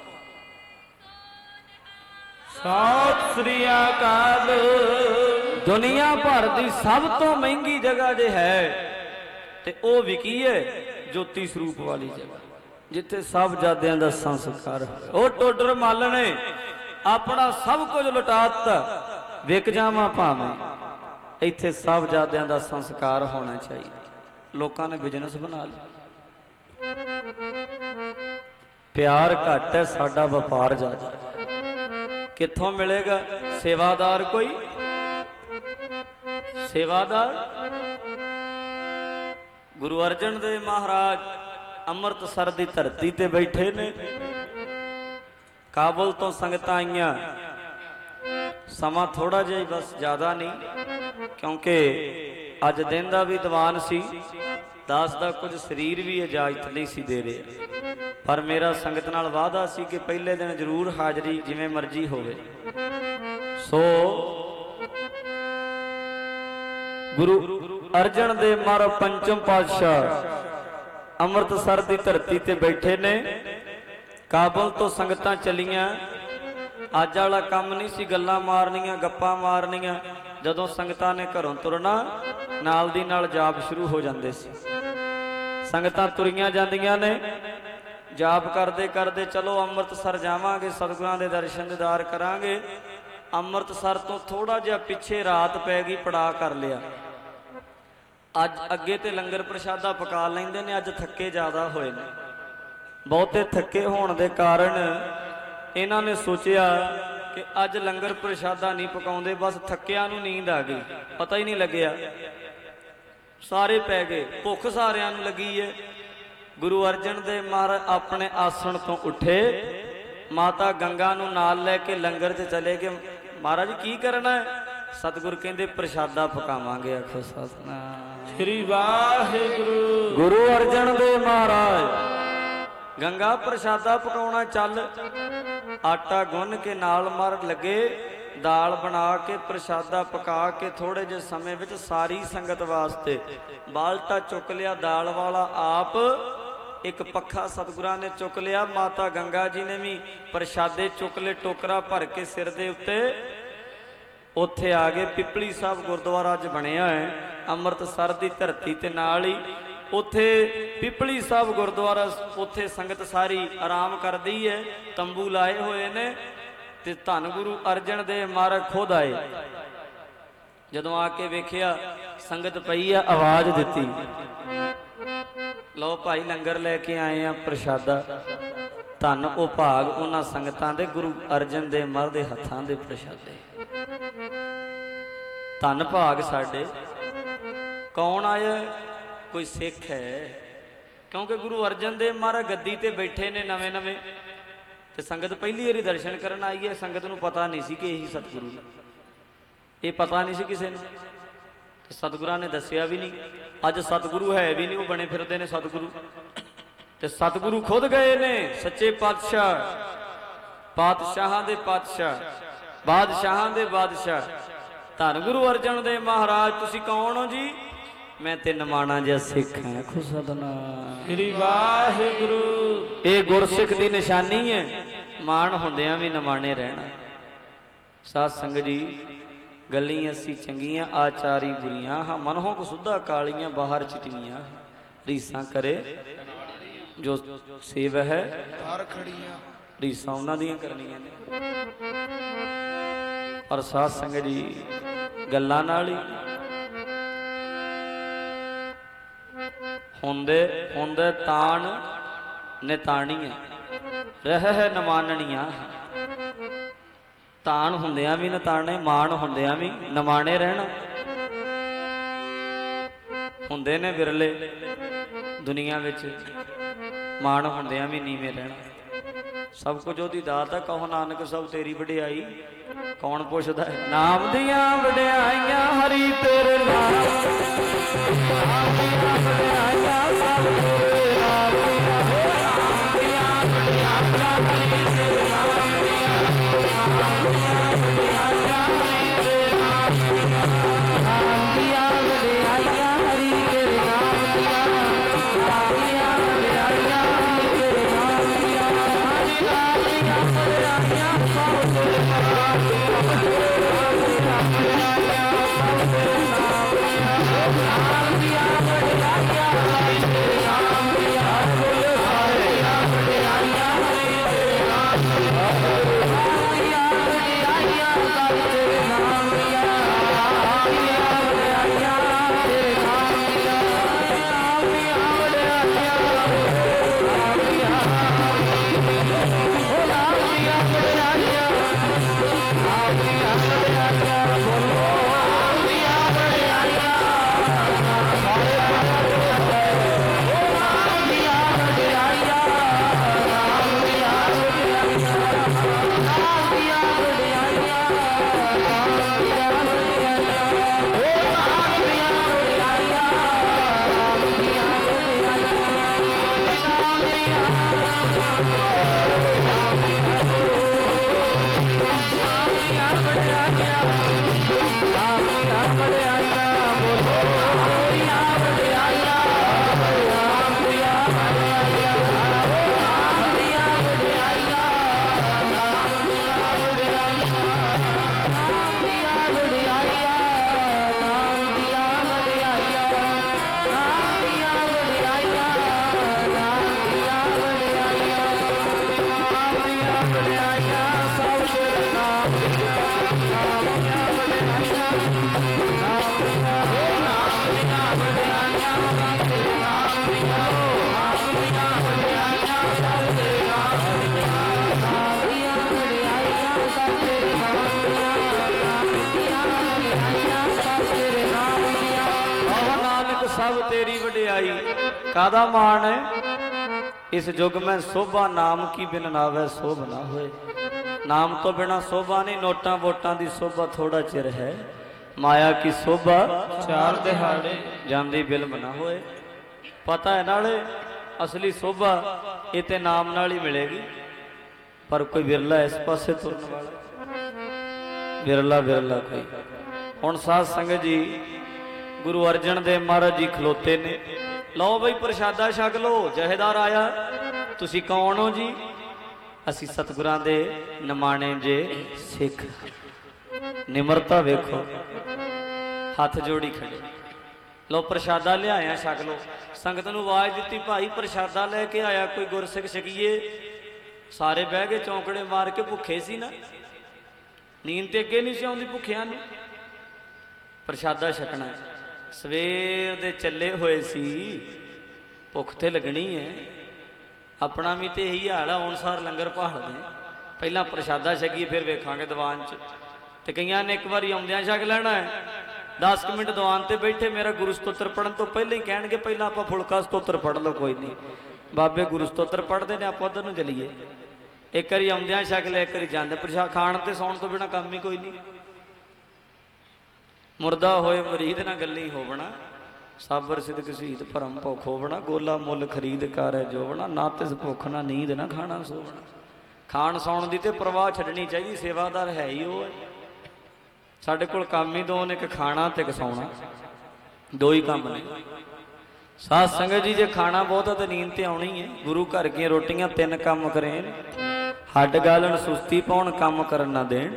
ਸਤਿ ਸ੍ਰੀ ਅਕਾਲ। ਦੁਨੀਆ ਭਰ ਦੀ ਸਭ ਤੋਂ ਮਹਿੰਗੀ ਜਗ੍ਹਾ ਜੇ ਹੈ ਤੇ ਉਹ ਵਿਕੀ ਹੈ, ਜੋਤੀ ਸਰੂਪ ਵਾਲੀ ਜਗ੍ਹਾ ਜਿੱਥੇ ਸਾਹਿਬਜ਼ਾਦਿਆਂ ਦਾ ਸੰਸਕਾਰ ਹੋਇਆ। ਉਹ ਟੋਡਰ ਮੱਲ ਨੇ ਆਪਣਾ ਸਭ ਕੁਝ ਲੁਟਾ ਦਿੱਤਾ। ਵਿਕ ਜਾਵਾਂ ਭਾਵੇਂ, ਇੱਥੇ ਸਾਹਿਬਜ਼ਾਦਿਆਂ ਦਾ ਸੰਸਕਾਰ ਹੋਣਾ ਚਾਹੀਦਾ। ਲੋਕਾਂ ਨੇ ਬਿਜ਼ਨਸ ਬਣਾ ਲਿਆ। ਪਿਆਰ ਘੱਟ ਹੈ, ਸਾਡਾ ਵਪਾਰ ਜ਼ਿਆਦਾ। ਕਿੱਥੋਂ ਮਿਲੇਗਾ ਸੇਵਾਦਾਰ? ਕੋਈ ਸੇਵਾਦਾਰ? ਗੁਰੂ ਅਰਜਨ ਦੇਵ ਮਹਾਰਾਜ ਅੰਮ੍ਰਿਤਸਰ ਦੀ ਧਰਤੀ ਤੇ ਬੈਠੇ ਨੇ। ਕਾਬਲ ਤੋਂ ਸੰਗਤਾਂ ਆਈਆਂ। ਸਮਾਂ ਥੋੜਾ ਜਿਹਾ ਹੀ, ਬਸ ਜ਼ਿਆਦਾ ਨਹੀਂ, ਕਿਉਂਕਿ ਅੱਜ ਦਿਨ ਦਾ ਵੀ ਦੀਵਾਨ ਸੀ। ਦਾਸ ਦਾ ਕੁਝ ਸਰੀਰ ਵੀ ਇਜਾਜ਼ਤ ਨਹੀਂ ਸੀ ਦੇ ਰਿਹਾ, ਪਰ ਮੇਰਾ ਸੰਗਤ ਨਾਲ ਵਾਅਦਾ ਸੀ ਕਿ ਪਹਿਲੇ ਦਿਨ ਜ਼ਰੂਰ ਹਾਜ਼ਰੀ ਜਿਵੇਂ ਮਰਜ਼ੀ ਹੋਵੇ। ਸੋ ਗੁਰੂ ਅਰਜਨ ਦੇਵ ਮਹਾਰਾਜ ਪੰਚਮ ਪਾਤਸ਼ਾਹ ਅੰਮ੍ਰਿਤਸਰ ਦੀ ਧਰਤੀ ਤੇ ਬੈਠੇ ਨੇ। ਕਾਬਲ ਤੋਂ ਸੰਗਤਾਂ ਚੱਲੀਆਂ। ਅੱਜ ਵਾਲਾ ਕੰਮ ਨਹੀਂ ਸੀ ਗੱਲਾਂ ਮਾਰਨੀਆਂ, ਗੱਪਾਂ ਮਾਰਨੀਆਂ। ਜਦੋਂ ਸੰਗਤਾਂ ਨੇ ਘਰੋਂ ਤੁਰਨਾ, ਨਾਲ ਦੀ ਨਾਲ ਜਾਪ ਸ਼ੁਰੂ ਹੋ ਜਾਂਦੇ ਸੀ। ਸੰਗਤਾਂ ਤੁਰੀਆਂ ਜਾਂਦੀਆਂ ਨੇ, ਜਾਪ ਕਰਦੇ ਕਰਦੇ ਚਲੋ ਅੰਮ੍ਰਿਤਸਰ ਜਾਵਾਂਗੇ, ਸਤਿਗੁਰਾਂ ਦੇ ਦਰਸ਼ਨ ਦੀਦਾਰ ਕਰਾਂਗੇ। ਅੰਮ੍ਰਿਤਸਰ ਤੋਂ ਥੋੜਾ ਜਿਹਾ ਪਿੱਛੇ ਰਾਤ ਪੈ ਗਈ, ਪੜਾ ਕਰ ਲਿਆ। ਅੱਜ ਅੱਗੇ ਤੇ ਲੰਗਰ ਪ੍ਰਸ਼ਾਦਾ ਪਕਾ ਲੈਂਦੇ ਨੇ, ਅੱਜ ਥੱਕੇ ਜ਼ਿਆਦਾ ਹੋਏ ਨੇ। ਬਹੁਤੇ ਥੱਕੇ ਹੋਣ ਦੇ ਕਾਰਨ ਇਹਨਾਂ ਨੇ ਸੋਚਿਆ ਕਿ ਅੱਜ ਲੰਗਰ ਪ੍ਰਸ਼ਾਦਾ ਨਹੀਂ ਪਕਾਉਂਦੇ, ਬਸ ਥੱਕਿਆਂ ਨੂੰ ਨੀਂਦ ਆ ਗਈ, ਪਤਾ ਹੀ ਨਹੀਂ ਲੱਗਿਆ। ਸਾਰੇ ਪੈ ਗਏ, ਭੁੱਖ ਸਾਰਿਆਂ ਨੂੰ ਲੱਗੀ ਹੈ। ਗੁਰੂ ਅਰਜਨ ਦੇਵ ਮਹਾਰਾਜ ਆਪਣੇ ਆਸਣ ਤੋਂ ਉੱਠੇ, ਮਾਤਾ ਗੰਗਾ ਨੂੰ ਨਾਲ ਲੈ ਕੇ ਲੰਗਰ 'ਚ ਚਲੇ ਗਏ। ਮਹਾਰਾਜ ਕੀ ਕਰਨਾ ਹੈ? ਸਤਿਗੁਰ ਕਹਿੰਦੇ ਪ੍ਰਸ਼ਾਦਾ ਪਕਾਵਾਂਗੇ। ਆਖੋ ਸਤਿਨਾਮ ਸ੍ਰੀ ਵਾਹਿਗੁਰੂ। ਗੁਰੂ ਅਰਜਨ ਦੇਵ ਮਹਾਰਾਜ ਗੰਗਾ ਪ੍ਰਸ਼ਾਦਾ ਪਕਾਉਣਾ। ਚੱਲ ਆਟਾ ਗੁੰਨ ਕੇ ਨਾਲ ਮਾਰ ਲੱਗੇ, ਦਾਲ ਬਣਾ ਕੇ ਪ੍ਰਸ਼ਾਦਾ ਪਕਾ ਕੇ ਥੋੜੇ ਜਿਹੇ ਸਮੇਂ ਵਿੱਚ ਸਾਰੀ ਸੰਗਤ ਵਾਸਤੇ ਬਾਲਟਾ ਚੁੱਕ ਲਿਆ ਦਾਲ ਵਾਲਾ। ਆਪ ਇੱਕ ਪੱਖਾ ਸਤਿਗੁਰਾਂ ਨੇ ਚੁੱਕ ਲਿਆ, ਮਾਤਾ ਗੰਗਾ ਜੀ ਨੇ ਵੀ ਪ੍ਰਸ਼ਾਦੇ ਚੁੱਕ ਲਏ, ਟੋਕਰਾ ਭਰ ਕੇ ਸਿਰ ਦੇ ਉੱਤੇ। ਉੱਥੇ ਆ ਗਏ। ਪਿਪਲੀ ਸਾਹਿਬ ਗੁਰਦੁਆਰਾ ਅੱਜ ਬਣਿਆ ਹੈ ਅੰਮ੍ਰਿਤਸਰ ਦੀ ਧਰਤੀ ਤੇ ਨਾਲ ਹੀ। ਉੱਥੇ ਪਿਪਲੀ ਸਾਹਿਬ ਗੁਰਦੁਆਰਾ, ਉੱਥੇ ਸੰਗਤ ਸਾਰੀ ਆਰਾਮ ਕਰਦੀ ਹੈ, ਤੰਬੂ ਲਾਏ ਹੋਏ ਨੇ। ਤੇ ਧੰਨ ਗੁਰੂ ਅਰਜਨ ਦੇਵ ਮਹਾਰਾਜ ਖੁਦ ਆਏ। ਜਦੋਂ ਆ ਕੇ ਵੇਖਿਆ ਸੰਗਤ ਪਈ ਆ, ਆਵਾਜ਼ ਦਿੱਤੀ, ਲਓ ਭਾਈ ਲੰਗਰ ਲੈ ਕੇ ਆਏ ਆ ਪ੍ਰਸ਼ਾਦਾ। ਧੰਨ ਉਹ ਭਾਗ ਉਹਨਾਂ ਸੰਗਤਾਂ ਦੇ, ਗੁਰੂ ਅਰਜਨ ਦੇਵ ਮਹਾਰਾਜ ਦੇ ਹੱਥਾਂ ਦੇ ਪ੍ਰਸ਼ਾਦੇ। ਧੰਨ ਭਾਗ ਸਾਡੇ। ਕੌਣ ਆਇਆ? ਕੋਈ ਸਿੱਖ ਹੈ, ਕਿਉਂਕਿ ਗੁਰੂ ਅਰਜਨ ਦੇਵ ਮਹਾਰਾਜ ਗੱਦੀ ਤੇ ਬੈਠੇ ਨੇ ਨਵੇਂ ਨਵੇਂ, ਤੇ ਸੰਗਤ ਪਹਿਲੀ ਵਾਰੀ ਦਰਸ਼ਨ ਕਰਨ ਆਈ ਹੈ। ਸੰਗਤ ਨੂੰ ਪਤਾ ਨਹੀਂ ਸੀ ਕਿ ਇਹੀ ਸਤਿਗੁਰੂ ਨੇ, ਇਹ ਪਤਾ ਨਹੀਂ ਸੀ ਕਿਸੇ ਨੂੰ, ਤੇ ਸਤਿਗੁਰਾਂ ਨੇ ਦੱਸਿਆ ਵੀ ਨਹੀਂ। ਅੱਜ ਸਤਿਗੁਰੂ ਹੈ ਵੀ ਨਹੀਂ, ਉਹ ਬਣੇ ਫਿਰਦੇ ਨੇ ਸਤਿਗੁਰੂ। ਤੇ ਸਤਿਗੁਰੂ ਖੁਦ ਗਏ ਨੇ, ਸੱਚੇ ਪਾਤਸ਼ਾਹ, ਪਾਤਸ਼ਾਹਾਂ ਦੇ ਪਾਤਸ਼ਾਹ, ਬਾਦਸ਼ਾਹਾਂ ਦੇ ਬਾਦਸ਼ਾਹ, ਧੰਨ ਗੁਰੂ ਅਰਜਨ ਦੇਵ ਮਹਾਰਾਜ ਤੁਸੀਂ ਕੌਣ ਹੋ ਜੀ? ਮੈਂ ਤੇ ਨਿਮਾਣਾ ਜਿਹਾ ਸਿੱਖ ਹਾਂ। ਖੁਦ ਸਤਿਨਾਮ ਸ੍ਰੀ ਵਾਹਿਗੁਰੂ। ਇਹ ਗੁਰਸਿੱਖ ਦੀ ਨਿਸ਼ਾਨੀ ਹੈ, ਮਾਣ ਹੁੰਦਿਆਂ ਵੀ ਨਿਮਾਣੇ ਰਹਿਣਾ। ਸਾਧ ਸੰਗਤ ਜੀ, ਗੱਲੀਆਂ ਅਸੀਂ ਚੰਗੀਆਂ ਆਚਾਰੀ ਬੁਰੀਆਂ ਹਾਂ, ਮਨੋਂ ਕਸੁੱਧਾ ਕਾਲੀਆਂ ਬਾਹਰ ਚਿੱਟੀਆਂ। ਰੀਸਾਂ ਕਰੇ ਜੋ ਸੇਵ ਹੈ ਹਰ ਖੜੀਆਂ, ਰੀਸਾਂ ਉਹਨਾਂ ਦੀਆਂ ਕਰਨੀਆਂ ਨੇ। ਪਰ ਸਾਧ ਸੰਗਤ ਜੀ, ਗੱਲਾਂ ਨਾਲ ਹੀ ਹੁੰਦੇ ਤਾਣ ਨਿਤਾਣੀਆਂ, ਰਹਿ ਨਿਮਾਨਣੀਆਂ। ਤਾਣ ਹੁੰਦਿਆਂ ਵੀ ਨਿਤਾਣੇ, ਮਾਣ ਹੁੰਦਿਆਂ ਵੀ ਨਿਮਾਣੇ ਰਹਿਣਾ। ਹੁੰਦੇ ਨੇ ਵਿਰਲੇ ਦੁਨੀਆ ਵਿੱਚ, ਮਾਣ ਹੁੰਦਿਆਂ ਵੀ ਨੀਵੇਂ ਰਹਿਣਾ। ਸਭ ਕੁਝ ਉਹਦੀ ਦਾਤ ਹੈ, ਕਹੋ ਨਾਨਕ ਸਭ ਤੇਰੀ ਵਡਿਆਈ। ਕੌਣ ਪੁੱਛਦਾ ਹੈ? ਨਾਮ ਦੀਆਂ ਵਡਿਆਈਆਂ ਹਰੀ ਤੇਰੇ ਨਾਮ, ਨਾਮ ਦੀਆਂ ਵਡਿਆਈਆਂ ਸਭ ਤੇਰੇ ਨਾਮ ਦੀਆਂ, ਨਾਮ ਦੀਆਂ ਵਡਿਆਈਆਂ ਹਰੀ ਤੇਰੇ ਨਾਮ ਦੀਆਂ, ਨਾਮ ਦੀਆਂ ਵਡਿਆਈਆਂ ਹਰੀ ਤੇਰੇ ਨਾਮ ਦੀਆਂ, ਨਾਮ ਦੀਆਂ ਵਡਿਆਈਆਂ ਹਰੀ ਤੇਰੇ ਨਾਮ ਦੀਆਂ, ਨਾਮ ਦੀਆਂ ਵਡਿਆਈਆਂ ਹਰੀ ਤੇਰੇ ਨਾਮ ਦੀਆਂ, ਨਾਮ ਦੀਆਂ ਵਡਿਆਈਆਂ ਸਭ ਤੇਰੇ ਨਾਮ ਦੀਆਂ, ਨਾਮ ਦੀਆਂ ਵਡਿਆਈਆਂ ਸਭ ਤੇਰੇ ਨਾਮ ਦੀਆਂ, ਨਾਮ ਦੀਆਂ ਵਡਿਆਈਆਂ ਹਰੀ ਤੇਰੇ ਨਾਮ ਦੀਆਂ, ਬੋਲੇ ਸਾਰੀਆਂ ਵਡਿਆਈਆਂ ਹਰੀ ਤੇਰੇ ਨਾਮ ਦੀਆਂ, ਨਾਮ ਦੀਆਂ ਵਡਿਆਈਆਂ ਸਭ ਤੇਰੇ ਨਾਮ ਦੀਆਂ, ਨਾਮ ਦੀਆਂ ਵਡਿਆਈਆਂ ਤੇਰੇ ਨਾਮ ਦੀਆਂ, ਨਾਮ ਦੀਆਂ ਵਡਿਆਈਆਂ ਨਾਮ ਦੀਆਂ, ਉਹ ਨਾਮ ਦੀਆਂ ਵਡਿਆਈਆਂ, ਨਾਮ ਦੀਆਂ ਵਡਿਆਈਆਂ, ਬੋਲੋ ਨਾਮ ਦੀਆਂ ਵਡਿਆਈਆਂ, ਸਾਰੇ ਨਾਮ ਦੀਆਂ ਵਡਿਆਈਆਂ, ਨਾਮ ਦੀਆਂ ਵਡਿਆਈਆਂ, ਨਾਮ ਦੀਆਂ ਵਡਿਆਈਆਂ, ਨਾਮ ਦੀਆਂ ਵਡਿਆਈਆਂ, ਉਹ ਨਾਮ ਦੀਆਂ ਵਡਿਆਈਆਂ, ਨਾਮ ਦੀਆਂ ਵਡਿਆਈਆਂ, ਸਭ ਤੇਰੀ ਵਡਿਆਈ। ਕਾਦਾ ਮਾਣ ਹੈ? ਇਸ ਯੁੱਗ ਮੈਂ ਸੋਭਾ ਨਾਮ ਕੀ ਬਿਨ ਨਾਵੇ ਸੋਭ ਨਾ ਹੋਏ। ਨਾਮ ਤੋਂ ਬਿਨਾ ਸੋਭਾ ਨਹੀਂ, ਨੋਟਾਂ ਵੋਟਾਂ ਦੀ ਸੋਭਾ ਥੋੜਾ ਚਿਰ ਹੈ, ਮਾਇਆ ਕੀ ਸੋਭਾ ਚਾਰ ਦਿਹਾੜੇ ਜਾਂਦੀ ਬਿਲਮ ਨਾ ਹੋਏ। ਪਤਾ ਹੈ ਨਾਲੇ ਅਸਲੀ ਸੋਭਾ ਇਹ ਤੇ ਨਾਮ ਨਾਲ ਹੀ ਮਿਲੇਗੀ, ਪਰ ਕੋਈ ਵਿਰਲਾ ਇਸ ਪਾਸੇ ਤੁਰਨ ਵਾਲਾ, ਵਿਰਲਾ ਕੋਈ। ਹੁਣ ਸਾਧ ਸੰਗਤ ਜੀ, ਗੁਰੂ ਅਰਜਨ ਦੇਵ ਮਹਾਰਾਜ ਜੀ ਖਲੋਤੇ ਨੇ। ਲਓ ਬਈ ਪ੍ਰਸ਼ਾਦਾ ਛਕ ਲਓ, ਜਹੇਦਾਰ ਆਇਆ। ਤੁਸੀਂ ਕੌਣ ਹੋ ਜੀ? ਅਸੀਂ ਸਤਿਗੁਰਾਂ ਦੇ ਨਿਮਾਣੇ ਜੇ ਸਿੱਖ। ਨਿਮਰਤਾ ਵੇਖੋ, ਹੱਥ ਜੋੜੀ ਖੜੇ। ਲਓ ਪ੍ਰਸ਼ਾਦਾ ਲਿਆਇਆ, ਛਕ ਲਓ। ਸੰਗਤ ਨੂੰ ਆਵਾਜ਼ ਦਿੱਤੀ, ਭਾਈ ਪ੍ਰਸ਼ਾਦਾ ਲੈ ਕੇ ਆਇਆ ਕੋਈ ਗੁਰਸਿੱਖ ਛਕੀਏ। ਸਾਰੇ ਬਹਿ ਗਏ, ਚੌਂਕੜੇ ਮਾਰ ਕੇ। ਭੁੱਖੇ ਸੀ ਨਾ, ਨੀਂਦ ਤੇ ਅੱਗੇ ਨਹੀਂ ਸੀ ਆਉਂਦੀ ਭੁੱਖਿਆਂ ਨੂੰ। ਪ੍ਰਸ਼ਾਦਾ ਛਕਣਾ, ਸਵੇਰ ਦੇ ਚੱਲੇ ਹੋਏ ਸੀ, ਭੁੱਖ ਤੇ ਲੱਗਣੀ ਹੈ। ਆਪਣਾ ਵੀ ਤੇ ਇਹੀ ਹਾਲ ਆ, ਹੁਣ ਸਾਰ ਲੰਗਰ ਭਾਲਦੇ। ਪਹਿਲਾਂ ਪ੍ਰਸ਼ਾਦਾ ਛਕੀਏ, ਫਿਰ ਵੇਖਾਂਗੇ ਦੀਵਾਨ 'ਚ। ਤੇ ਕਈਆਂ ਨੇ ਇੱਕ ਵਾਰੀ ਆਉਂਦਿਆਂ ਛਕ ਲੈਣਾ ਹੈ। 10 ਮਿੰਟ ਦੀਵਾਨ ਤੇ ਬੈਠੇ, ਮੇਰਾ ਗੁਰੂ ਸਤੋਤਰ ਪੜ੍ਹਨ ਤੋਂ ਪਹਿਲਾਂ ਹੀ ਕਹਿਣਗੇ ਪਹਿਲਾਂ ਆਪਾਂ ਫੁਲਕਾ ਸਤੋਤਰ ਪੜ੍ਹ ਲਓ। ਕੋਈ ਨਹੀਂ, ਬਾਬੇ ਗੁਰੂ ਸਤੋਤਰ ਪੜ੍ਹਦੇ ਨੇ, ਆਪਾਂ ਉੱਧਰ ਨੂੰ ਚਲੀਏ। ਇੱਕ ਵਾਰੀ ਆਉਂਦਿਆਂ ਛਕ ਲਿਆ, ਇੱਕ ਵਾਰੀ ਜਾਂਦੇ। ਪ੍ਰਸ਼ਾਦ ਖਾਣ ਤੇ ਸੌਣ ਤੋਂ ਬਿਨਾਂ ਕੰਮ ਹੀ ਕੋਈ ਨਹੀਂ। ਮੁਰਦਾ ਹੋਏ ਮਰੀਦ ਨਾ ਗੱਲੀ ਹੋਵਣਾ, ਸਾਬਰ ਸਿਦਕ ਸ਼ਹੀਦ ਭਰਮ ਭੁੱਖ ਹੋਵਣਾ। ਗੋਲਾ ਮੁੱਲ ਖਰੀਦ ਕਰ ਜੋਵਣਾ, ਨਾ ਤਿਸ ਭੁੱਖ ਨਾ ਨੀਂਦ ਨਾ ਖਾਣਾ ਸੋਵਣਾ। ਖਾਣ ਸੌਣ ਦੀ ਤੇ ਪ੍ਰਵਾਹ ਛੱਡਣੀ ਚਾਹੀਦੀ, ਸੇਵਾਦਾਰ ਹੈ ਹੀ ਉਹ ਹੈ। ਸਾਡੇ ਕੋਲ ਕੰਮ ਹੀ ਦੋ ਨੇ, ਇੱਕ ਖਾਣਾ ਤੇ ਇੱਕ ਸੌਣਾ, ਦੋ ਹੀ ਕੰਮ ਨੇ। ਸਾਧ ਸੰਗਤ ਜੀ, ਜੇ ਖਾਣਾ ਬਹੁਤਾ ਤੇ ਨੀਂਦ ਤੇ ਆਉਣੀ ਹੈ। ਗੁਰੂ ਘਰ ਦੀਆਂ ਰੋਟੀਆਂ ਤਿੰਨ ਕੰਮ ਕਰੇ, ਹੱਡ ਗਾਲਣ ਸੁਸਤੀ ਪਾਉਣ, ਕੰਮ ਕਰਨ ਨਾ ਦੇਣ।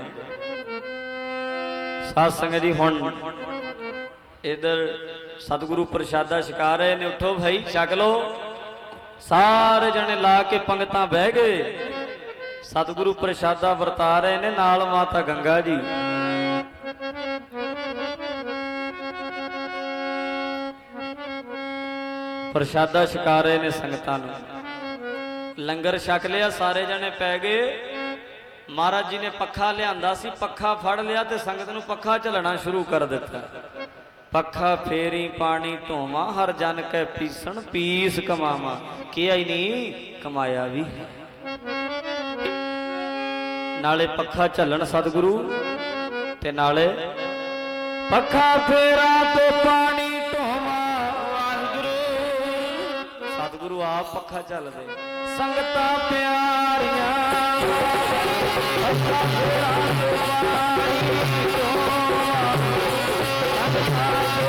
ਸਾਧ ਸੰਗਤ ਜੀ, ਹੁਣ ਇਧਰ ਸਤਿਗੁਰੂ ਪ੍ਰਸ਼ਾਦਾ ਛਕਾ ਰਹੇ ਨੇ। ਉੱਠੋ ਭਾਈ, ਛਕ ਲਓ। ਸਾਰੇ ਜਣੇ ਲਾ ਕੇ ਪੰਗਤਾਂ ਬਹਿ ਗਏ। ਸਤਿਗੁਰੂ ਪ੍ਰਸ਼ਾਦਾ ਵਰਤਾ ਰਹੇ ਨੇ, ਨਾਲ ਮਾਤਾ ਗੰਗਾ ਜੀ। ਪ੍ਰਸ਼ਾਦਾ ਛਕਾ ਰਹੇ ਨੇ ਸੰਗਤਾਂ ਨੂੰ। ਲੰਗਰ ਛਕ ਲਿਆ, ਸਾਰੇ ਜਣੇ ਪੈ ਗਏ। ਮਹਾਰਾਜ ਜੀ ਨੇ ਪੱਖਾ ਲਿਆਂਦਾ ਸੀ, ਪੱਖਾ ਫੜ ਲਿਆ ਤੇ ਸੰਗਤ ਨੂੰ ਪੱਖਾ ਝੱਲਣਾ ਸ਼ੁਰੂ ਕਰ ਦਿੱਤਾ। ਪੱਖਾ ਫੇਰੀ ਪਾਣੀ ਢੋਵਾਂ, ਹਰ ਜਨ ਕੈ ਪੀਸਣ ਪੀਸ ਕਮਾਵਾਂ। ਕਿਹਾ ਹੀ ਨਹੀਂ, ਕਮਾਇਆ ਵੀ ਹੈ। ਨਾਲੇ ਪੱਖਾ ਝੱਲਣ ਸਤਿਗੁਰੂ, ਤੇ ਨਾਲੇ ਪੱਖਾ ਫੇਰਾ ਤੇ ਪਾਣੀ ਢੋਵਾਂ। ਵਾਹਿਗੁਰੂ ਸਤਿਗੁਰੂ ਆਪ ਪੱਖਾ ਝੱਲਦੇ। ਸੰਗਤਾਂ ਪਿਆਰੀਆਂ, ਪੱਖਾ ਫੇਰਾ ਤੇ ਪਾਣੀ ਢੋਵਾਂ। ਸੰਗਤਾਂ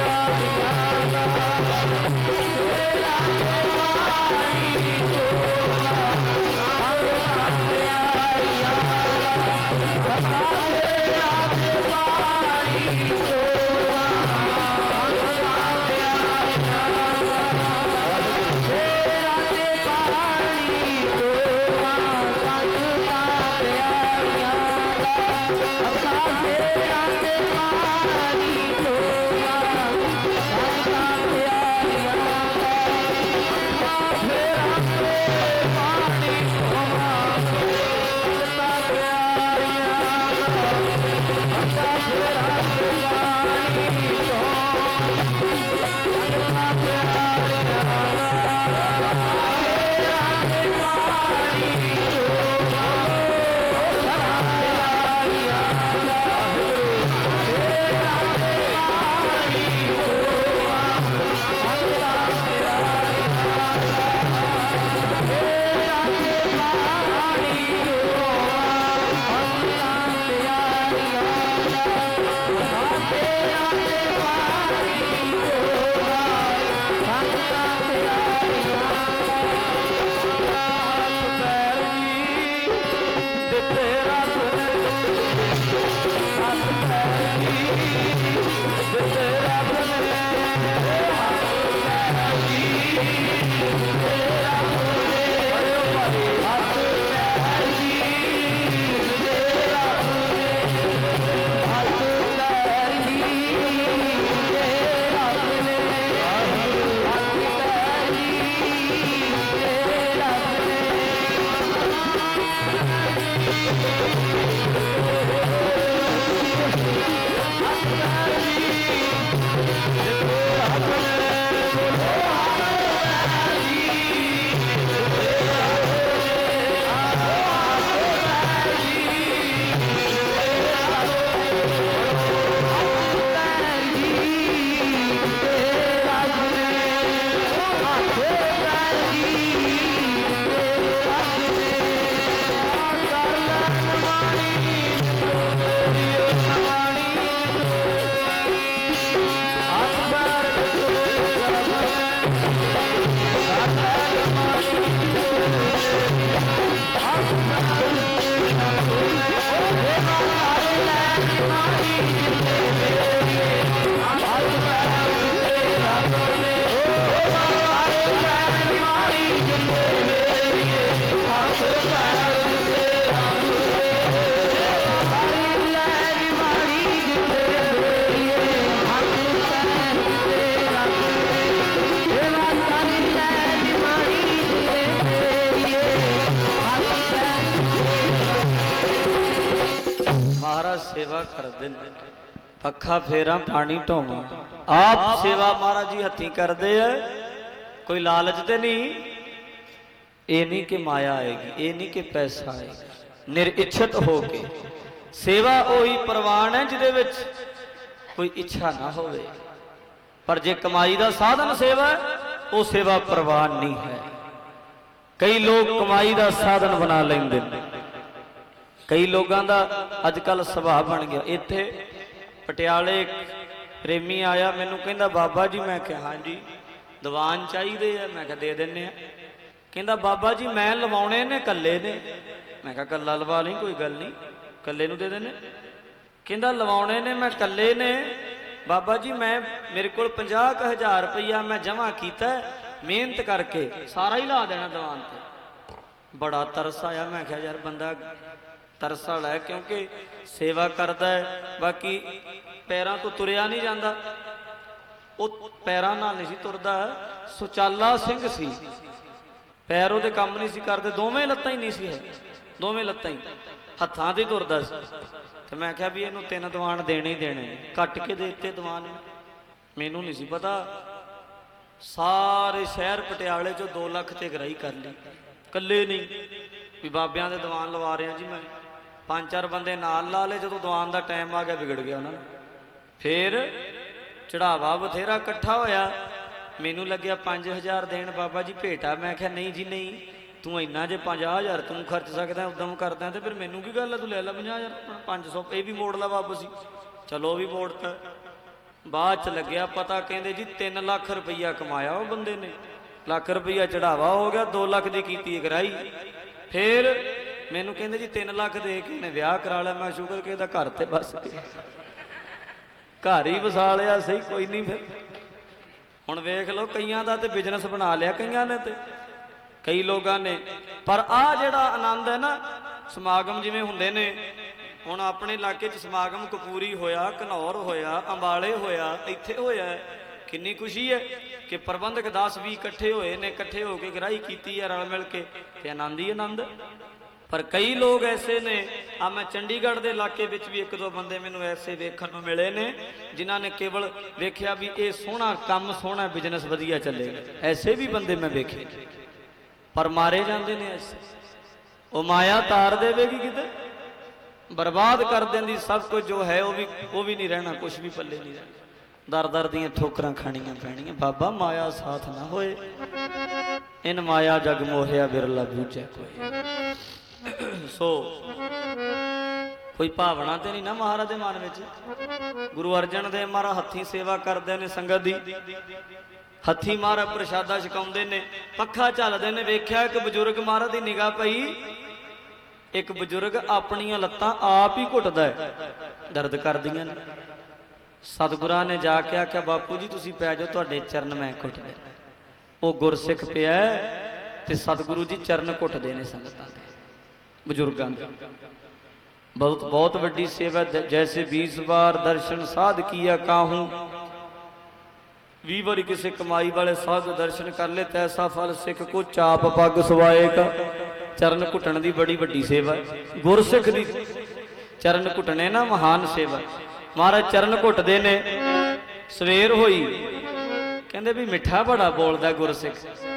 सेवा कर दिन पखा फेरा पानी ढोवा आप सेवा महाराज जी हथी कर दे कोई लालच ते नहीं ये नहीं कि माया आएगी ये नहीं कि पैसा आएगा निरिच्छत हो के सेवा ओही प्रवान है जिदे विच कोई इच्छा ना होवे पर जे कमाई का साधन सेवा है वो सेवा प्रवान नहीं है। कई लोग कमाई का साधन बना लेंदे कई लोगों का अजकल सुभाव बन गया इत्थे ਪਟਿਆਲੇ ਪ੍ਰੇਮੀ ਆਇਆ, ਮੈਨੂੰ ਕਹਿੰਦਾ ਬਾਬਾ ਜੀ, ਮੈਂ ਕਿਹਾ ਹਾਂਜੀ ਦੀਵਾਨ ਚਾਹੀਦੇ ਆ, ਮੈਂ ਕਿਹਾ ਦੇ ਦਿੰਨੇ ਆ। ਕਹਿੰਦਾ ਬਾਬਾ ਜੀ ਮੈਂ ਲਵਾਉਣੇ ਨੇ, ਕੱਲੇ ਨੇ। ਮੈਂ ਕਿਹਾ ਕੱਲਾ ਲਵਾ ਲਈ, ਕੋਈ ਗੱਲ ਨਹੀਂ, ਕੱਲੇ ਨੂੰ ਦੇ ਦਿੰਨੇ। ਕਹਿੰਦਾ ਲਵਾਉਣੇ ਨੇ, ਮੈਂ ਕੱਲੇ ਨੇ ਬਾਬਾ ਜੀ, ਮੈਂ ਮੇਰੇ ਕੋਲ 50,000 ਰੁਪਈਆ ਮੈਂ ਜਮ੍ਹਾਂ ਕੀਤਾ, ਮਿਹਨਤ ਕਰਕੇ ਸਾਰਾ ਹੀ ਲਾ ਦੇਣਾ ਦੀਵਾਨ ਤੇ। ਬੜਾ ਤਰਸ ਆਇਆ। ਮੈਂ ਕਿਹਾ ਯਾਰ ਬੰਦਾ ਤਰਸ ਵਾਲਾ ਹੈ, ਕਿਉਂਕਿ ਸੇਵਾ ਕਰਦਾ ਹੈ, ਬਾਕੀ ਪੈਰਾਂ ਤੋਂ ਤੁਰਿਆ ਨਹੀਂ ਜਾਂਦਾ। ਉਹ ਪੈਰਾਂ ਨਾਲ ਨਹੀਂ ਸੀ ਤੁਰਦਾ, ਸੁਚਾਲਾ ਸਿੰਘ ਸੀ, ਪੈਰ ਉਹਦੇ ਕੰਮ ਨਹੀਂ ਸੀ ਕਰਦੇ, ਦੋਵੇਂ ਲੱਤਾਂ ਹੀ ਨਹੀਂ ਸੀ ਹੈ, ਦੋਵੇਂ ਲੱਤਾਂ ਹੀ ਹੱਥਾਂ ਤੇ ਤੁਰਦਾ ਸੀ। ਤੇ ਮੈਂ ਕਿਹਾ ਵੀ ਇਹਨੂੰ 3 ਦੀਵਾਨ ਦੇਣੇ ਹੀ ਦੇਣੇ, ਕੱਟ ਕੇ ਦੇ ਦਿੱਤੇ ਦੀਵਾਨ। ਮੈਨੂੰ ਨਹੀਂ ਸੀ ਪਤਾ, ਸਾਰੇ ਸ਼ਹਿਰ ਪਟਿਆਲੇ ਚੋਂ 2 ਲੱਖ ਤੇ ਗਰਾਈ ਕਰ ਲਈ, ਇਕੱਲੇ ਨਹੀਂ ਵੀ ਬਾਬਿਆਂ ਦੇ ਦੀਵਾਨ ਲਵਾ ਰਿਹਾ ਜੀ ਮੈਂ। 5-4 ਬੰਦੇ ਨਾਲ ਲਾ ਲਏ, ਜਦੋਂ ਦੀਵਾਨ ਦਾ ਟਾਈਮ ਆ ਗਿਆ ਵਿਗੜ ਗਿਆ ਉਹਨਾਂ ਨੂੰ। ਫਿਰ ਚੜਾਵਾ ਬਥੇਰਾ ਇਕੱਠਾ ਹੋਇਆ, ਮੈਨੂੰ ਲੱਗਿਆ 5,000 ਦੇਣ ਬਾਬਾ ਜੀ ਭੇਟਾ। ਮੈਂ ਕਿਹਾ ਨਹੀਂ ਜੀ ਨਹੀਂ, ਤੂੰ ਇੰਨਾ ਜੇ 50,000 ਤੂੰ ਖਰਚ ਸਕਦਾ, ਉਦਮ ਕਰਦਾ, ਤੇ ਫਿਰ ਮੈਨੂੰ ਕੀ ਗੱਲ ਹੈ, ਤੂੰ ਲੈ ਲੈ 50,000, 500 ਇਹ ਵੀ ਮੋੜ ਲਾ ਵਾਪਸ ਹੀ। ਚਲੋ ਉਹ ਵੀ ਮੋੜਤਾ। ਬਾਅਦ ਚ ਲੱਗਿਆ ਪਤਾ, ਕਹਿੰਦੇ ਜੀ 3 ਲੱਖ ਰੁਪਈਆ ਕਮਾਇਆ ਉਹ ਬੰਦੇ ਨੇ, ਲੱਖ ਰੁਪਈਆ ਚੜਾਵਾ ਹੋ ਗਿਆ, 2 ਲੱਖ ਦੀ ਕੀਤੀ ਕਰਾਈ। ਫਿਰ ਮੈਨੂੰ ਕਹਿੰਦੇ ਜੀ 3 ਲੱਖ ਦੇ ਕੇ ਉਹਨੇ ਵਿਆਹ ਕਰਾ ਲਿਆ। ਮੈਂ ਸ਼ੁਕਰ ਕਿ ਇਹਦਾ ਘਰ ਤੇ ਬਸ ਘਰ ਹੀ ਵਸਾ ਲਿਆ ਸਹੀ, ਕੋਈ ਨਹੀਂ। ਫਿਰ ਹੁਣ ਵੇਖ ਲਓ, ਕਈਆਂ ਦਾ ਤੇ ਬਿਜ਼ਨਸ ਬਣਾ ਲਿਆ ਕਈਆਂ ਨੇ, ਤੇ ਕਈ ਲੋਕਾਂ ਨੇ। ਪਰ ਆਹ ਜਿਹੜਾ ਆਨੰਦ ਹੈ ਨਾ, ਸਮਾਗਮ ਜਿਵੇਂ ਹੁੰਦੇ ਨੇ, ਹੁਣ ਆਪਣੇ ਇਲਾਕੇ 'ਚ ਸਮਾਗਮ ਕਪੂਰੀ ਹੋਇਆ, ਘਨੌਰ ਹੋਇਆ, ਅੰਬਾਲੇ ਹੋਇਆ, ਇੱਥੇ ਹੋਇਆ, ਕਿੰਨੀ ਖੁਸ਼ੀ ਹੈ ਕਿ ਪ੍ਰਬੰਧਕ 10-20 ਇਕੱਠੇ ਹੋਏ ਨੇ, ਇਕੱਠੇ ਹੋ ਕੇ ਗ੍ਰਾਹੀ ਕੀਤੀ ਹੈ ਰਲ ਮਿਲ ਕੇ, ਤੇ ਆਨੰਦ ਹੀ ਆਨੰਦ। ਪਰ ਕਈ ਲੋਕ ਐਸੇ ਨੇ, ਆ ਮੈਂ ਚੰਡੀਗੜ੍ਹ ਦੇ ਇਲਾਕੇ ਵਿੱਚ ਵੀ 1-2 ਬੰਦੇ ਮੈਨੂੰ ਐਸੇ ਵੇਖਣ ਨੂੰ ਮਿਲੇ ਨੇ, ਜਿਨ੍ਹਾਂ ਨੇ ਕੇਵਲ ਵੇਖਿਆ ਵੀ ਇਹ ਸੋਹਣਾ ਕੰਮ, ਸੋਹਣਾ ਬਿਜ਼ਨਸ ਵਧੀਆ ਚੱਲੇਗਾ, ਐਸੇ ਵੀ ਬੰਦੇ ਮੈਂ ਵੇਖੇ, ਪਰ ਮਾਰੇ ਜਾਂਦੇ ਨੇ ਐਸੇ। ਉਹ ਮਾਇਆ ਤਾਰ ਦੇਵੇਗੀ ਕਿਤੇ, ਬਰਬਾਦ ਕਰ ਦਿੰਦੀ ਸਭ ਕੁਝ ਜੋ ਹੈ, ਉਹ ਵੀ ਨਹੀਂ ਰਹਿਣਾ, ਕੁਝ ਵੀ ਪੱਲੇ ਨਹੀਂ ਰਹਿਣਾ, ਦਰ ਦੀਆਂ ਠੋਕਰਾਂ ਖਾਣੀਆਂ ਪੈਣੀਆਂ। ਬਾਬਾ ਮਾਇਆ ਸਾਥ ਨਾ ਹੋਏ, ਇਨ ਮਾਇਆ ਜਗ ਮੋਹਿਆ ਬਿਰਲਾ ਬੂਝੈ ਕੋਈ। ਸੋ ਕੋਈ ਭਾਵਨਾ ਤੇ ਨਹੀਂ ਨਾ ਮਹਾਰਾਜ ਦੇ ਮਨ ਵਿੱਚ। ਗੁਰੂ ਅਰਜਨ ਦੇਵ ਮਹਾਰਾਜ ਹੱਥੀਂ ਸੇਵਾ ਕਰਦੇ ਨੇ ਸੰਗਤ ਦੀ, ਹੱਥੀਂ ਮਹਾਰਾਜ ਪ੍ਰਸ਼ਾਦਾ ਛਕਾਉਂਦੇ ਨੇ, ਪੱਖਾ ਝੱਲਦੇ ਨੇ। ਵੇਖਿਆ ਇੱਕ ਬਜ਼ੁਰਗ ਮਹਾਰਾਜ ਦੀ ਨਿਗਾਹ ਪਈ, ਇੱਕ ਬਜ਼ੁਰਗ ਆਪਣੀਆਂ ਲੱਤਾਂ ਆਪ ਹੀ ਘੁੱਟਦਾ ਹੈ, ਦਰਦ ਕਰਦੀਆਂ ਨੇ। ਸਤਿਗੁਰਾਂ ਨੇ ਜਾ ਕੇ ਆਖਿਆ ਬਾਪੂ ਜੀ ਤੁਸੀਂ ਪੈ ਜਾਓ, ਤੁਹਾਡੇ ਚਰਨ ਮੈਂ ਘੁੱਟਦਾ। ਉਹ ਗੁਰਸਿੱਖ ਪਿਆ ਤੇ ਸਤਿਗੁਰੂ ਜੀ ਚਰਨ ਘੁੱਟਦੇ ਨੇ ਸੰਗਤਾਂ ਦੇ, ਬਜ਼ੁਰਗਾਂ ਦੇ। ਬਹੁਤ ਵੱਡੀ ਸੇਵਾ। ਜੈਸੇ 20 ਬਾਰ ਦਰਸ਼ਨ ਸਾਧ ਕੀਆ ਕਾਹੂ, 20 ਵਾਰੀ ਕਿਸੇ ਕਮਾਈ ਵਾਲੇ ਸਾਧ ਦਰਸ਼ਨ ਕਰ ਲੈ, ਤੈਸਾ ਫਲ ਸਿੱਖ ਕੋ ਚਾਪ ਪੱਗ ਸਵਾਏਗਾ। ਚਰਨ ਘੁੱਟਣ ਦੀ ਬੜੀ ਵੱਡੀ ਸੇਵਾ, ਗੁਰਸਿੱਖ ਦੀ ਚਰਨ ਘੁੱਟਣੇ ਨਾ ਮਹਾਨ ਸੇਵਾ। ਮਹਾਰਾਜ ਚਰਨ ਘੁੱਟਦੇ ਨੇ। ਸਵੇਰ ਹੋਈ, ਕਹਿੰਦੇ ਵੀ ਮਿੱਠਾ ਬੜਾ ਬੋਲਦਾ ਗੁਰਸਿੱਖ,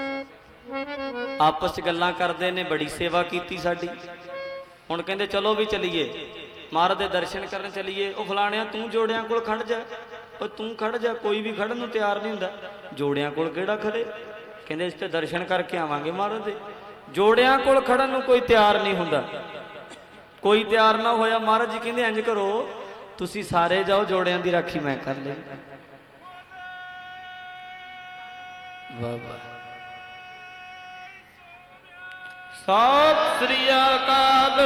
ਆਪਸ 'ਚ ਗੱਲਾਂ ਕਰਦੇ ਨੇ, ਬੜੀ ਸੇਵਾ ਕੀਤੀ ਸਾਡੀ। ਹੁਣ ਕਹਿੰਦੇ ਚਲੋ ਵੀ ਚਲੀਏ, ਮਹਾਰਾਜ ਦੇ ਦਰਸ਼ਨ ਕਰਨ ਚਲੀਏ। ਉਹ ਫਲਾਣਿਆ ਤੂੰ ਜੋੜਿਆਂ ਕੋਲ ਖੜ ਜਾ, ਉਹ ਤੂੰ ਖੜ ਜਾ, ਕੋਈ ਵੀ ਖੜਨ ਨੂੰ ਤਿਆਰ ਨਹੀਂ ਹੁੰਦਾ। ਜੋੜਿਆਂ ਕੋਲ ਕਿਹੜਾ ਖੜੇ? ਕਹਿੰਦੇ ਇਸ ਤੇ ਦਰਸ਼ਨ ਕਰਕੇ ਆਵਾਂਗੇ ਮਹਾਰਾਜ ਦੇ। ਜੋੜਿਆਂ ਕੋਲ ਖੜਨ ਨੂੰ ਕੋਈ ਤਿਆਰ ਨਹੀਂ ਹੁੰਦਾ। ਕੋਈ ਤਿਆਰ ਨਾ ਹੋਇਆ, ਮਹਾਰਾਜ ਜੀ ਕਹਿੰਦੇ ਇੰਜ ਕਰੋ, ਤੁਸੀਂ ਸਾਰੇ ਜਾਓ, ਜੋੜਿਆਂ ਦੀ ਰਾਖੀ ਮੈਂ ਕਰ ਲਈ। ਵਾਹ ਵਾਹ। ਸਤਿ ਸ੍ਰੀ ਅਕਾਲ।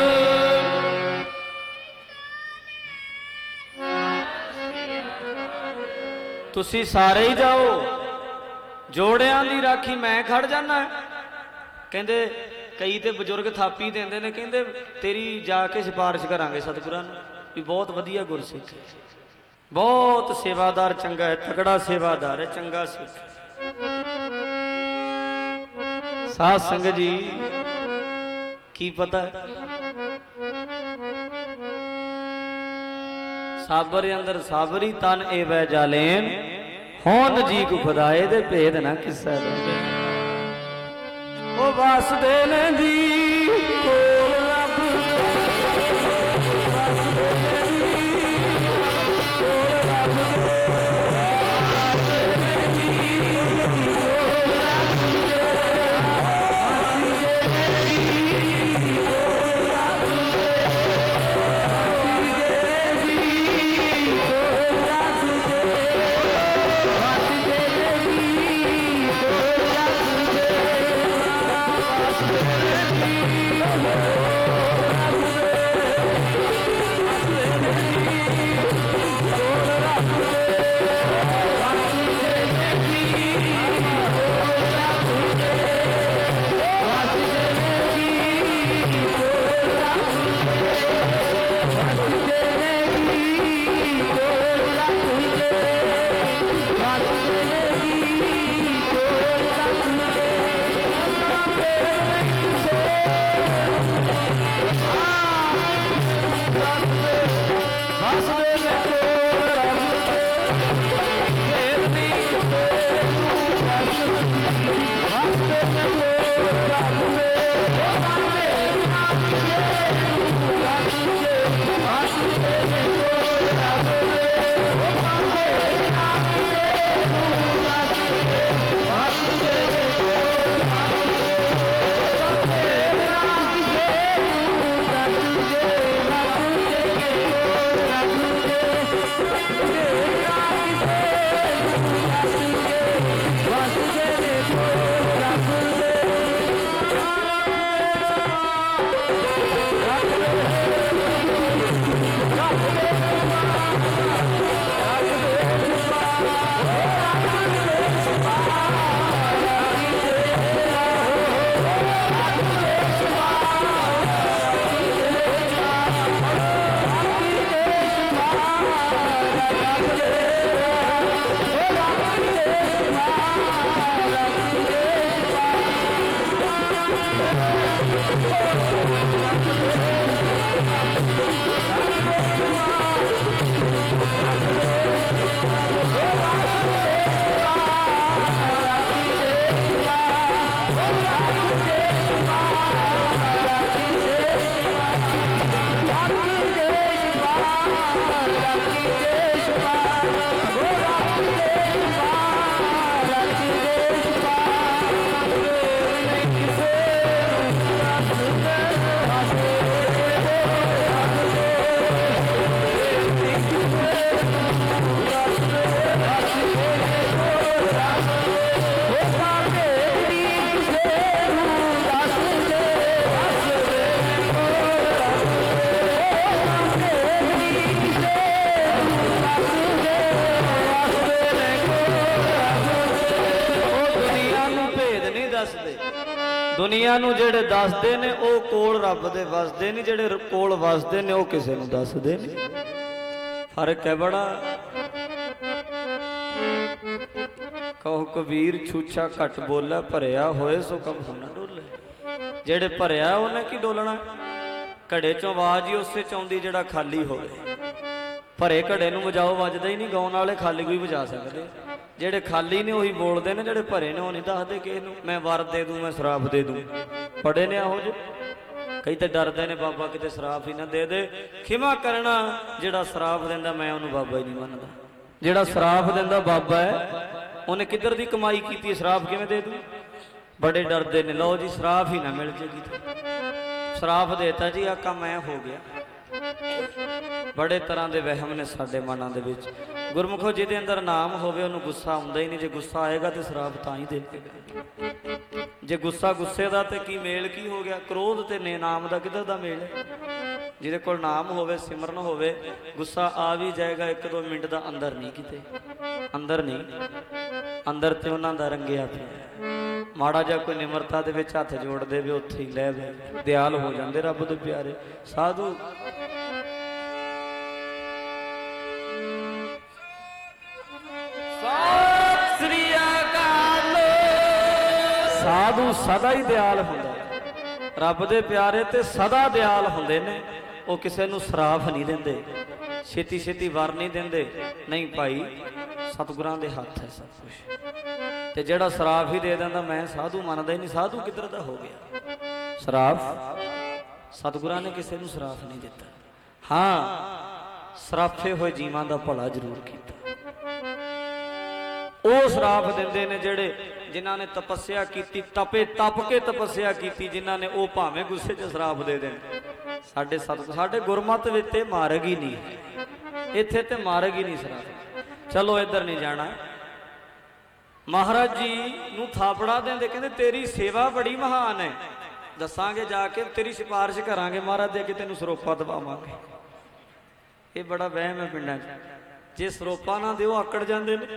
ਤੁਸੀਂ ਸਾਰੇ ਹੀ ਜਾਓ, ਜੋੜਿਆਂ ਦੀ ਰਾਖੀ ਮੈਂ ਖੜ ਜਾਣਾ। ਕਹਿੰਦੇ ਕਈ ਤੇ ਬਜ਼ੁਰਗ ਥਾਪੀ ਦਿੰਦੇ ਨੇ, ਕਹਿੰਦੇ ਤੇਰੀ ਜਾ ਕੇ ਸਿਫਾਰਿਸ਼ ਕਰਾਂਗੇ ਸਤਿਗੁਰਾਂ ਨੂੰ ਵੀ ਬਹੁਤ ਵਧੀਆ ਗੁਰਸਿੱਖ, ਬਹੁਤ ਸੇਵਾਦਾਰ, ਚੰਗਾ ਹੈ, ਤਕੜਾ ਸੇਵਾਦਾਰ ਹੈ, ਚੰਗਾ ਸਿੱਖ। ਸਾਧ ਸੰਗਤ ਜੀ ਕੀ ਪਤਾ, ਸਾਬਰ ਅੰਦਰ ਸਾਬਰੀ ਤਨ ਏਵੈ ਜਾਲੇਨ, ਹੋਨ ਜੀ ਕੋ ਖੁਦਾਏ ਦੇ ਭੇਦ ਨਾ ਕਿਸਾ ਦੇ। ਉਹ ਵਸਦੇ ਨੇ ਜੀ ਕੋਲ ਰੱਬ, ਵਸਦੇ ਨੇ ਕੋਲ ਰੱਬ ਦੇ, ਭੇਦ ਨਹੀਂ ਕਿਸੇ ਨੂੰ ਵਸਦੇ ਨੇ ਕੋਲ ਰੱਬ ਦੇ, ਵਸਦੇ ਨੇ ਕੋਲ ਰੱਬ ਦੇ, ਦੁਨੀਆ ਨੂੰ ਜਿਹੜੇ ਦੱਸਦੇ ਨੇ ਉਹ ਕੋਲ ਰੱਬ ਦੇ ਵਸਦੇ ਨਹੀਂ, ਜਿਹੜੇ ਕੋਲ ਵਸਦੇ ਨੇ ਉਹ ਕਿਸੇ ਨੂੰ ਦੱਸਦੇ ਨਹੀਂ। ਫਰਕ ਹੈ ਬੜਾ। ਕਹੋ ਕਬੀਰ ਛੂਛਾ ਘੱਟ ਬੋਲਾ, ਭਰਿਆ ਹੋਏ ਸੋ ਕਬਹੂ ਨਾ ਡੋਲੇ। ਜਿਹੜੇ ਭਰਿਆ ਉਹਨੇ ਕੀ ਡੋਲਣਾ? ਘੜੇ ਚੋਂ ਆਵਾਜ਼ ਹੀ ਉਸੇ ਚ ਆਉਂਦੀ ਜਿਹੜਾ ਖਾਲੀ ਹੋਵੇ। ਭਰੇ ਘੜੇ ਨੂੰ ਵਜਾਓ, ਵੱਜਦਾ ਹੀ ਨਹੀਂ। ਗਾਉਣ ਵਾਲੇ ਖਾਲੀ ਕੋਈ ਵਜਾ ਸਕਦੇ, ਜਿਹੜੇ ਖਾਲੀ ਨੇ ਉਹੀ ਬੋਲਦੇ ਨੇ, ਜਿਹੜੇ ਭਰੇ ਨੇ ਉਹ ਨਹੀਂ ਦੱਸਦੇ ਕਿਸੇ ਨੂੰ। ਮੈਂ ਵਰ ਦੇ ਦੂੰ, ਮੈਂ ਸ਼ਰਾਪ ਦੇ ਦੂੰ। ਬੜੇ ਨੇ ਇਹੋ ਜਿਹੇ। ਕਈ ਤਾਂ ਡਰਦੇ ਨੇ ਬਾਬਾ ਕਿਤੇ ਸ਼ਰਾਪ ਹੀ ਨਾ ਦੇ ਦੇ। ਖਿਮਾ ਕਰਨਾ, ਜਿਹੜਾ ਸ਼ਰਾਪ ਦਿੰਦਾ ਮੈਂ ਉਹਨੂੰ ਬਾਬਾ ਹੀ ਨਹੀਂ ਮੰਨਦਾ। ਜਿਹੜਾ ਸ਼ਰਾਪ ਦਿੰਦਾ ਬਾਬਾ ਹੈ, ਉਹਨੇ ਕਿੱਧਰ ਦੀ ਕਮਾਈ ਕੀਤੀ ਹੈ, ਸ਼ਰਾਪ ਕਿਵੇਂ ਦੇ ਦੂੰ? ਬੜੇ ਡਰਦੇ ਨੇ। ਲਓ ਜੀ ਸ਼ਰਾਪ ਹੀ ਨਾ ਮਿਲ ਜੇਗੀ। ਸ਼ਰਾਪ ਦੇਤਾ ਜੀ, ਆ ਕੰਮ ਐ ਹੋ ਗਿਆ। ਬੜੇ ਤਰ੍ਹਾਂ ਦੇ ਵਹਿਮ ਨੇ ਸਾਡੇ ਮਨਾਂ ਦੇ ਵਿੱਚ। ਗੁਰਮੁਖੋ ਜਿਹਦੇ ਅੰਦਰ ਨਾਮ ਹੋਵੇ ਉਹਨੂੰ ਗੁੱਸਾ ਆਉਂਦਾ ਹੀ ਨਹੀਂ। ਜੇ ਗੁੱਸਾ ਆਏਗਾ ਤੇ ਸ਼ਰਾਪ ਤਾਂ ਹੀ ਦੇਵੇਗਾ। ਜੇ ਗੁੱਸਾ ਗੁੱਸੇ ਦਾ ਤੇ ਕੀ ਮੇਲ ਕੀ ਹੋ ਗਿਆ? ਕ੍ਰੋਧ ਤੇ ਨਾਮ ਦਾ ਕਿੱਧਰ ਦਾ ਮੇਲ ਹੈ? ਜਿਹਦੇ ਕੋਲ ਨਾਮ ਹੋਵੇ, ਸਿਮਰਨ ਹੋਵੇ, ਗੁੱਸਾ ਆ ਵੀ ਜਾਏਗਾ 1-2 ਮਿੰਟ ਦਾ। ਅੰਦਰ ਨਹੀਂ, ਕਿਤੇ ਅੰਦਰ ਨਹੀਂ। ਅੰਦਰ ਤੇ ਉਹਨਾਂ ਦਾ ਰੰਗਿਆ ਪਿਆ। ਮਾੜਾ ਜਿਹਾ ਕੋਈ ਨਿਮਰਤਾ ਦੇ ਵਿੱਚ ਹੱਥ ਜੋੜ ਦੇਵੇ, ਉੱਥੇ ਹੀ ਲੈ ਵੇ ਦਿਆਲ ਹੋ ਜਾਂਦੇ ਰੱਬ ਦੇ ਪਿਆਰੇ ਸਾਧੂ। ਸਾਧੂ ਸਦਾ ਹੀ ਦਿਆਲ ਹੁੰਦਾ। ਰੱਬ ਦੇ ਪਿਆਰੇ ਤੇ ਸਦਾ ਦਿਆਲ ਹੁੰਦੇ ਨੇ। ਉਹ ਕਿਸੇ ਨੂੰ ਸ਼ਰਾਪ ਨਹੀਂ ਦਿੰਦੇ, ਛੇਤੀ ਛੇਤੀ ਵਰ ਨਹੀਂ ਦਿੰਦੇ। ਨਹੀਂ ਭਾਈ, ਸਤਿਗੁਰਾਂ ਦੇ ਹੱਥ ਹੈ ਸਭ ਕੁਝ। ਤੇ ਜਿਹੜਾ ਸ਼ਰਾਪ ਹੀ ਦੇ ਦਿੰਦਾ ਮੈਂ ਸਾਧੂ ਮੰਨਦਾ ਹੀ ਨਹੀਂ। ਸਾਧੂ ਕਿੱਧਰ ਦਾ ਹੋ ਗਿਆ? ਸ਼ਰਾਪ ਸਤਿਗੁਰਾਂ ਨੇ ਕਿਸੇ ਨੂੰ ਸ਼ਰਾਪ ਨਹੀਂ ਦਿੱਤਾ। ਹਾਂ, ਸ਼ਰਾਫੇ ਹੋਏ ਜੀਵਾਂ ਦਾ ਭਲਾ ਜ਼ਰੂਰ ਕੀਤਾ। ਉਹ ਸ਼ਰਾਪ ਦਿੰਦੇ ਨੇ ਜਿਹੜੇ ਜਿਨ੍ਹਾਂ ਨੇ ਤਪੱਸਿਆ ਕੀਤੀ, ਤਪ ਕੇ ਤਪੱਸਿਆ ਕੀਤੀ, ਜਿਨ੍ਹਾਂ ਨੇ, ਉਹ ਭਾਵੇਂ ਗੁੱਸੇ 'ਚ ਸ਼ਰਾਪ ਦੇ ਦੇਣ। ਸਾਡੇ ਗੁਰਮਤਿ ਵਿੱਚ ਤੇ ਮਾਰਗ ਹੀ ਨਹੀਂ, ਇੱਥੇ ਤੇ ਮਾਰਗ ਹੀ ਨਹੀਂ ਸ਼ਰਾਪ। ਚਲੋ ਇੱਧਰ ਨਹੀਂ ਜਾਣਾ। ਮਹਾਰਾਜ ਜੀ ਨੂੰ ਥਾਪੜਾ ਦਿੰਦੇ, ਕਹਿੰਦੇ ਤੇਰੀ ਸੇਵਾ ਬੜੀ ਮਹਾਨ ਹੈ, ਦੱਸਾਂਗੇ ਜਾ ਕੇ, ਤੇਰੀ ਸਿਫਾਰਿਸ਼ ਕਰਾਂਗੇ ਮਹਾਰਾਜ ਦੇ ਅੱਗੇ, ਤੈਨੂੰ ਸਰੋਪਾ ਦਵਾਵਾਂਗੇ। ਇਹ ਬੜਾ ਵਹਿਮ ਹੈ ਪਿੰਡਾਂ 'ਚ। ਜੇ ਸਰੋਪਾ ਨਾ ਦਿਓ ਆਕੜ ਜਾਂਦੇ ਨੇ।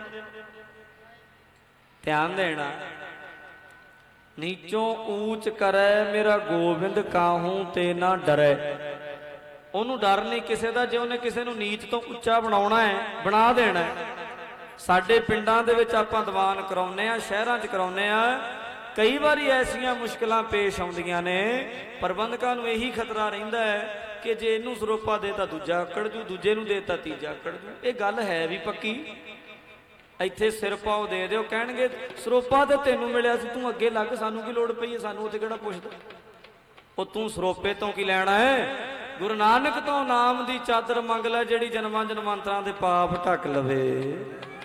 ਧਿਆਨ ਦੇਣਾ। ਨੀਚੋਂ ਊਚ ਕਰੈ ਮੇਰਾ ਗੋਬਿੰਦ, ਕਾਹੂ ਤੇ ਨਾ ਡਰੈ। ਉਹਨੂੰ ਡਰ ਨਹੀਂ ਕਿਸੇ ਦਾ। ਜੇ ਉਹਨੇ ਕਿਸੇ ਨੂੰ ਨੀਚ ਤੋਂ ਉੱਚਾ ਬਣਾਉਣਾ ਹੈ, ਬਣਾ ਦੇਣਾ। ਸਾਡੇ ਪਿੰਡਾਂ ਦੇ ਵਿੱਚ ਆਪਾਂ ਦੀਵਾਨ ਕਰਾਉਂਦੇ ਆ, ਸ਼ਹਿਰਾਂ 'ਚ ਕਰਾਉਂਦੇ ਆ। ਕਈ ਵਾਰੀ ਐਸੀਆਂ ਮੁਸ਼ਕਲਾਂ ਪੇਸ਼ ਆਉਂਦੀਆਂ ਨੇ, ਪ੍ਰਬੰਧਕਾਂ ਨੂੰ ਇਹੀ ਖਤਰਾ ਰਹਿੰਦਾ ਹੈ ਕਿ ਜੇ ਇਹਨੂੰ ਸਰੋਪਾ ਦੇ ਤਾਂ ਦੂਜਾ ਆਕੜ ਜੂ, ਦੂਜੇ ਨੂੰ ਦੇ ਤਾਂ ਤੀਜਾ ਆਕੜ ਜੂ। ਇਹ ਗੱਲ ਹੈ ਵੀ ਪੱਕੀ। ਇੱਥੇ ਸਿਰ ਪਾਓ ਦੇ ਦਿਓ, ਕਹਿਣਗੇ ਸਰੋਪਾ ਤੇ ਤੈਨੂੰ ਮਿਲਿਆ ਸੀ, ਤੂੰ ਅੱਗੇ ਲੱਗ, ਸਾਨੂੰ ਕੀ ਲੋੜ ਪਈ ਹੈ, ਸਾਨੂੰ ਉੱਥੇ ਕਿਹੜਾ ਪੁੱਛਦਾ। ਉਹ ਤੂੰ ਸਰੋਪੇ ਤੋਂ ਕੀ ਲੈਣਾ ਹੈ? ਗੁਰੂ ਨਾਨਕ ਤੋਂ ਨਾਮ ਦੀ ਚਾਦਰ ਮੰਗ ਲੈ, ਜਿਹੜੀ ਜਨਮਾਂ ਜਨਮਾਂਤਰਾਂ ਦੇ ਪਾਪ ਢੱਕ ਲਵੇ।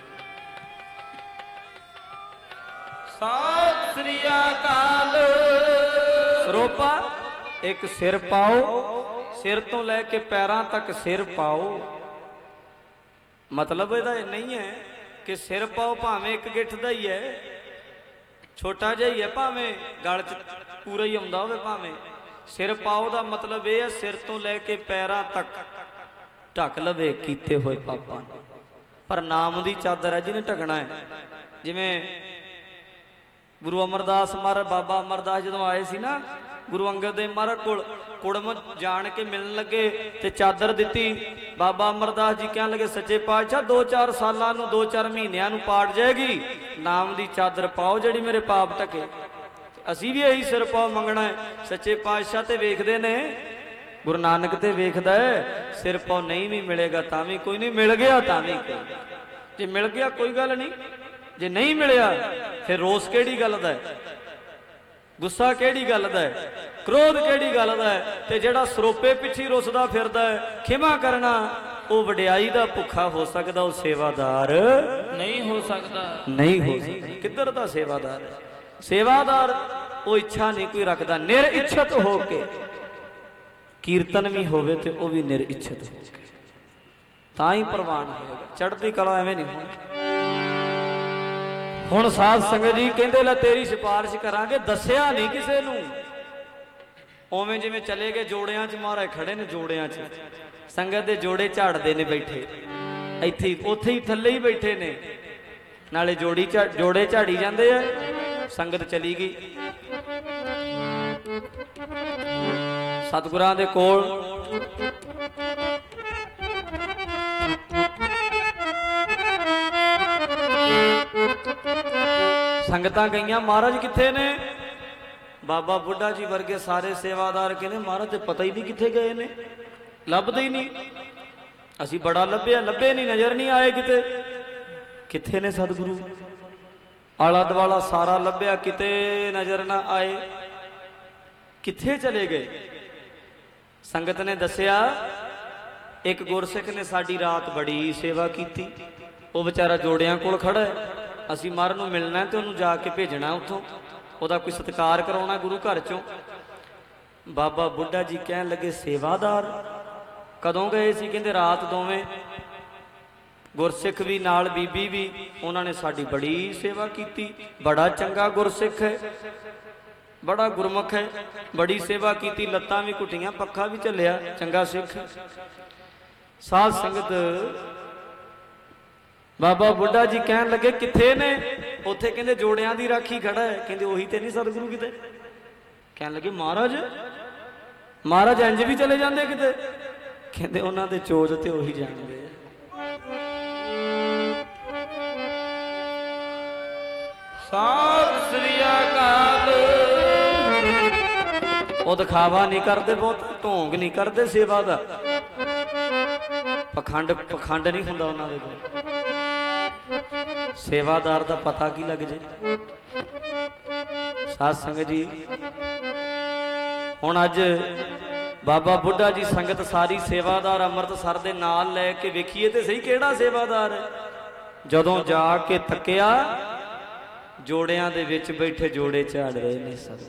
ਸਤਿ ਸ੍ਰੀ ਅਕਾਲ। ਸਰੋਪਾ ਇੱਕ ਸਿਰ ਪਾਓ, ਸਿਰ ਤੋਂ ਲੈ ਕੇ ਪੈਰਾਂ ਤੱਕ ਸਿਰ ਪਾਓ। ਮਤਲਬ ਇਹਦਾ ਇਹ ਨਹੀਂ ਹੈ ਕਿ ਸਿਰ ਪਾਓ ਭਾਵੇਂ ਇੱਕ ਗਿੱਠ ਦਾ ਹੀ ਹੈ, ਛੋਟਾ ਜਿਹਾ ਹੀ ਹੈ, ਭਾਵੇਂ ਗਲ 'ਚ ਪੂਰਾ ਹੀ ਆਉਂਦਾ ਹੋਵੇ। ਭਾਵੇਂ ਸਿਰ ਪਾਓ ਦਾ ਮਤਲਬ ਇਹ ਹੈ ਸਿਰ ਤੋਂ ਲੈ ਕੇ ਪੈਰਾਂ ਤੱਕ ਢੱਕ ਲਵੇ ਕੀਤੇ ਹੋਏ ਪਾਪਾਂ ਨੂੰ। ਪਰ ਨਾਮ ਦੀ ਚਾਦਰ ਹੈ ਜਿਹਨੇ ਢਕਣਾ ਹੈ। ਜਿਵੇਂ ਗੁਰੂ ਅਮਰਦਾਸ ਮਹਾਰਾਜ, ਬਾਬਾ ਅਮਰਦਾਸ ਜਦੋਂ ਆਏ ਸੀ ਨਾ ਗੁਰੂ ਅੰਗਦ ਦੇਵ ਮਹਾਰਾਜ ਕੋਲ, ਕੁੜਮ ਜਾਣ ਕੇ ਮਿਲਣ ਲੱਗੇ ਤੇ ਚਾਦਰ ਦਿੱਤੀ। ਬਾਬਾ ਅਮਰਦਾਸ ਜੀ ਕਹਿਣ ਲੱਗੇ ਸੱਚੇ ਪਾਤਸ਼ਾਹ 2-4 ਸਾਲਾਂ ਨੂੰ, 2-4 ਮਹੀਨਿਆਂ ਨੂੰ ਪਾਟ ਜਾਏਗੀ, ਨਾਮ ਦੀ ਚਾਦਰ ਪਾਓ ਜਿਹੜੀ ਮੇਰੇ ਪਾਪ ਢਕੇ। ਅਸੀਂ ਵੀ ਇਹੀ ਸਿਰ ਪਾਓ ਮੰਗਣਾ ਹੈ। ਸੱਚੇ ਪਾਤਸ਼ਾਹ ਤੇ ਵੇਖਦੇ ਨੇ, ਗੁਰੂ ਨਾਨਕ ਤੇ ਵੇਖਦਾ ਹੈ। ਸਿਰ ਪਾਓ ਨਹੀਂ ਵੀ ਮਿਲੇਗਾ ਤਾਂ ਵੀ ਕੋਈ ਨਹੀਂ, ਮਿਲ ਗਿਆ ਤਾਂ ਵੀ ਕੋਈ। ਜੇ ਮਿਲ ਗਿਆ ਕੋਈ ਗੱਲ ਨਹੀਂ, ਜੇ ਨਹੀਂ ਮਿਲਿਆ ਫਿਰ ਰੋਸ ਕਿਹੜੀ ਗੱਲ ਦਾ ਹੈ, ਗੁੱਸਾ ਕਿਹੜੀ ਗੱਲ ਦਾ ਹੈ, ਕ੍ਰੋਧ ਕਿਹੜੀ ਗੱਲ ਦਾ ਹੈ। ਤੇ ਜਿਹੜਾ ਸਰੋਪੇ ਪਿੱਛੇ ਰੁੱਸਦਾ ਫਿਰਦਾ ਹੈ, ਖਿਮਾ ਕਰਨਾ ਉਹ ਵਡਿਆਈ ਦਾ ਭੁੱਖਾ ਹੋ ਸਕਦਾ, ਉਹ ਸੇਵਾਦਾਰ ਨਹੀਂ ਹੋ ਸਕਦਾ, ਨਹੀਂ ਹੋ ਸਕਦਾ। ਕਿੱਧਰ ਦਾ ਸੇਵਾਦਾਰ ਹੈ? ਸੇਵਾਦਾਰ ਉਹ ਇੱਛਾ ਨਹੀਂ ਕੋਈ ਰੱਖਦਾ, ਨਿਰ ਇੱਛਤ ਹੋ ਕੇ। ਕੀਰਤਨ ਵੀ ਹੋਵੇ ਤੇ ਉਹ ਵੀ ਨਿਰ ਇੱਛਤ ਹੋ ਕੇ, ਤਾਂ ਹੀ ਪ੍ਰਵਾਨ ਹੋਏਗਾ। ਚੜ੍ਹਦੀ ਕਲਾ ਐਵੇਂ ਨਹੀਂ ਹੋਣੀ। ਹੁਣ ਸਾਧ ਸੰਗਤ ਜੀ ਕਹਿੰਦੇ ਲੈ ਤੇਰੀ ਸਿਫਾਰਿਸ਼ ਕਰਾਂਗੇ, ਦੱਸਿਆ ਨਹੀਂ ਕਿਸੇ ਨੂੰ। ਉਵੇਂ ਜਿਵੇਂ ਚਲੇ ਗਏ ਜੋੜਿਆਂ 'ਚ, ਮਹਾਰਾਜ ਖੜੇ ਨੇ ਜੋੜਿਆਂ 'ਚ, ਸੰਗਤ ਦੇ ਜੋੜੇ ਝਾੜਦੇ ਨੇ ਬੈਠੇ, ਇੱਥੇ ਉੱਥੇ ਹੀ ਥੱਲੇ ਹੀ ਬੈਠੇ ਨੇ, ਨਾਲੇ ਜੋੜੇ ਝਾੜੀ ਜਾਂਦੇ ਆ। ਸੰਗਤ ਚਲੀ ਗਈ ਸਤਿਗੁਰਾਂ ਦੇ ਕੋਲ। ਸੰਗਤਾਂ ਗਈਆਂ, ਮਹਾਰਾਜ ਕਿੱਥੇ ਨੇ? ਬਾਬਾ ਬੁੱਢਾ ਜੀ ਵਰਗੇ ਸਾਰੇ ਸੇਵਾਦਾਰ ਕਹਿੰਦੇ ਮਹਾਰਾਜ ਤੇ ਪਤਾ ਹੀ ਨਹੀਂ ਕਿੱਥੇ ਗਏ ਨੇ, ਲੱਭਦੇ ਹੀ ਨਹੀਂ। ਅਸੀਂ ਬੜਾ ਲੱਭਿਆ, ਲੱਭੇ ਨਹੀਂ, ਨਜ਼ਰ ਨਹੀਂ ਆਏ ਕਿਤੇ। ਕਿੱਥੇ ਨੇ ਸਤਿਗੁਰੂ? ਆਲਾ ਦੁਆਲਾ ਸਾਰਾ ਲੱਭਿਆ, ਕਿਤੇ ਨਜ਼ਰ ਨਾ ਆਏ। ਕਿੱਥੇ ਚਲੇ ਗਏ? ਸੰਗਤ ਨੇ ਦੱਸਿਆ ਇੱਕ ਗੁਰਸਿੱਖ ਨੇ ਸਾਡੀ ਰਾਤ ਬੜੀ ਸੇਵਾ ਕੀਤੀ, ਉਹ ਵਿਚਾਰਾ ਜੋੜਿਆਂ ਕੋਲ ਖੜਾ ਹੈ। ਅਸੀਂ ਮਹਾਰਾਜ ਨੂੰ ਮਿਲਣਾ ਤੇ ਉਹਨੂੰ ਜਾ ਕੇ ਭੇਜਣਾ, ਉੱਥੋਂ ਉਹਦਾ ਕੋਈ ਸਤਿਕਾਰ ਕਰਾਉਣਾ ਗੁਰੂ ਘਰ ਚੋਂ। ਬਾਬਾ ਬੁੱਢਾ ਜੀ ਕਹਿਣ ਲੱਗੇ ਸੇਵਾਦਾਰ ਕਦੋਂ ਗਏ ਸੀ? ਕਹਿੰਦੇ ਰਾਤ ਦੋਵੇਂ, ਗੁਰਸਿੱਖ ਵੀ ਨਾਲ, ਬੀਬੀ ਵੀ। ਉਹਨਾਂ ਨੇ ਸਾਡੀ ਬੜੀ ਸੇਵਾ ਕੀਤੀ, ਬੜਾ ਚੰਗਾ ਗੁਰਸਿੱਖ ਹੈ, ਬੜਾ ਗੁਰਮੁਖ ਹੈ, ਬੜੀ ਸੇਵਾ ਕੀਤੀ, ਲੱਤਾਂ ਵੀ ਘੁੱਟੀਆਂ, ਪੱਖਾ ਵੀ ਝੱਲਿਆ, ਚੰਗਾ ਸਿੱਖ। ਸਾਧ ਸੰਗਤ ਬਾਬਾ ਬੁੱਢਾ ਜੀ ਕਹਿਣ ਲੱਗੇ ਕਿੱਥੇ ਨੇ? ਉੱਥੇ ਕਹਿੰਦੇ ਜੋੜਿਆਂ ਦੀ ਰਾਖੀ ਖੜਾ ਹੈ। ਕਹਿੰਦੇ ਉਹੀ ਤੇ ਨਹੀਂ ਸਤਿਗੁਰੂ ਕਿਤੇ? ਕਹਿਣ ਲੱਗੇ ਮਹਾਰਾਜ ਇੰਜ ਵੀ ਚਲੇ ਜਾਂਦੇ ਕਿਤੇ? ਕਹਿੰਦੇ ਉਹਨਾਂ ਦੇ ਚੋਜ ਤੇ ਉਹੀ ਜਾਣਦੇ ਆ। ਸਤਿ ਸ੍ਰੀ ਅਕਾਲ। ਉਹ ਦਿਖਾਵਾ ਨਹੀਂ ਕਰਦੇ, ਬਹੁਤ ਢੋਂਗ ਨਹੀਂ ਕਰਦੇ ਸੇਵਾ ਦਾ, ਪਖੰਡ ਨਹੀਂ ਹੁੰਦਾ ਉਹਨਾਂ ਦੇ ਕੋਲ। ਸੇਵਾਦਾਰ ਦਾ ਪਤਾ ਕੀ ਲੱਗ ਜੇ। ਸਾਧ ਸੰਗਤ ਜੀ ਹੁਣ ਅੱਜ ਬਾਬਾ ਬੁੱਢਾ ਜੀ ਸੰਗਤ ਸਾਰੀ ਸੇਵਾਦਾਰ ਅੰਮ੍ਰਿਤਸਰ ਦੇ ਨਾਲ ਲੈ ਕੇ ਵੇਖੀਏ ਤੇ ਸਹੀ ਕਿਹੜਾ ਸੇਵਾਦਾਰ ਹੈ। ਜਦੋਂ ਜਾ ਕੇ ਤੱਕਿਆ ਜੋੜਿਆਂ ਦੇ ਵਿੱਚ ਬੈਠੇ ਜੋੜੇ ਝਾੜ ਰਹੇ ਨੇ ਸਭ।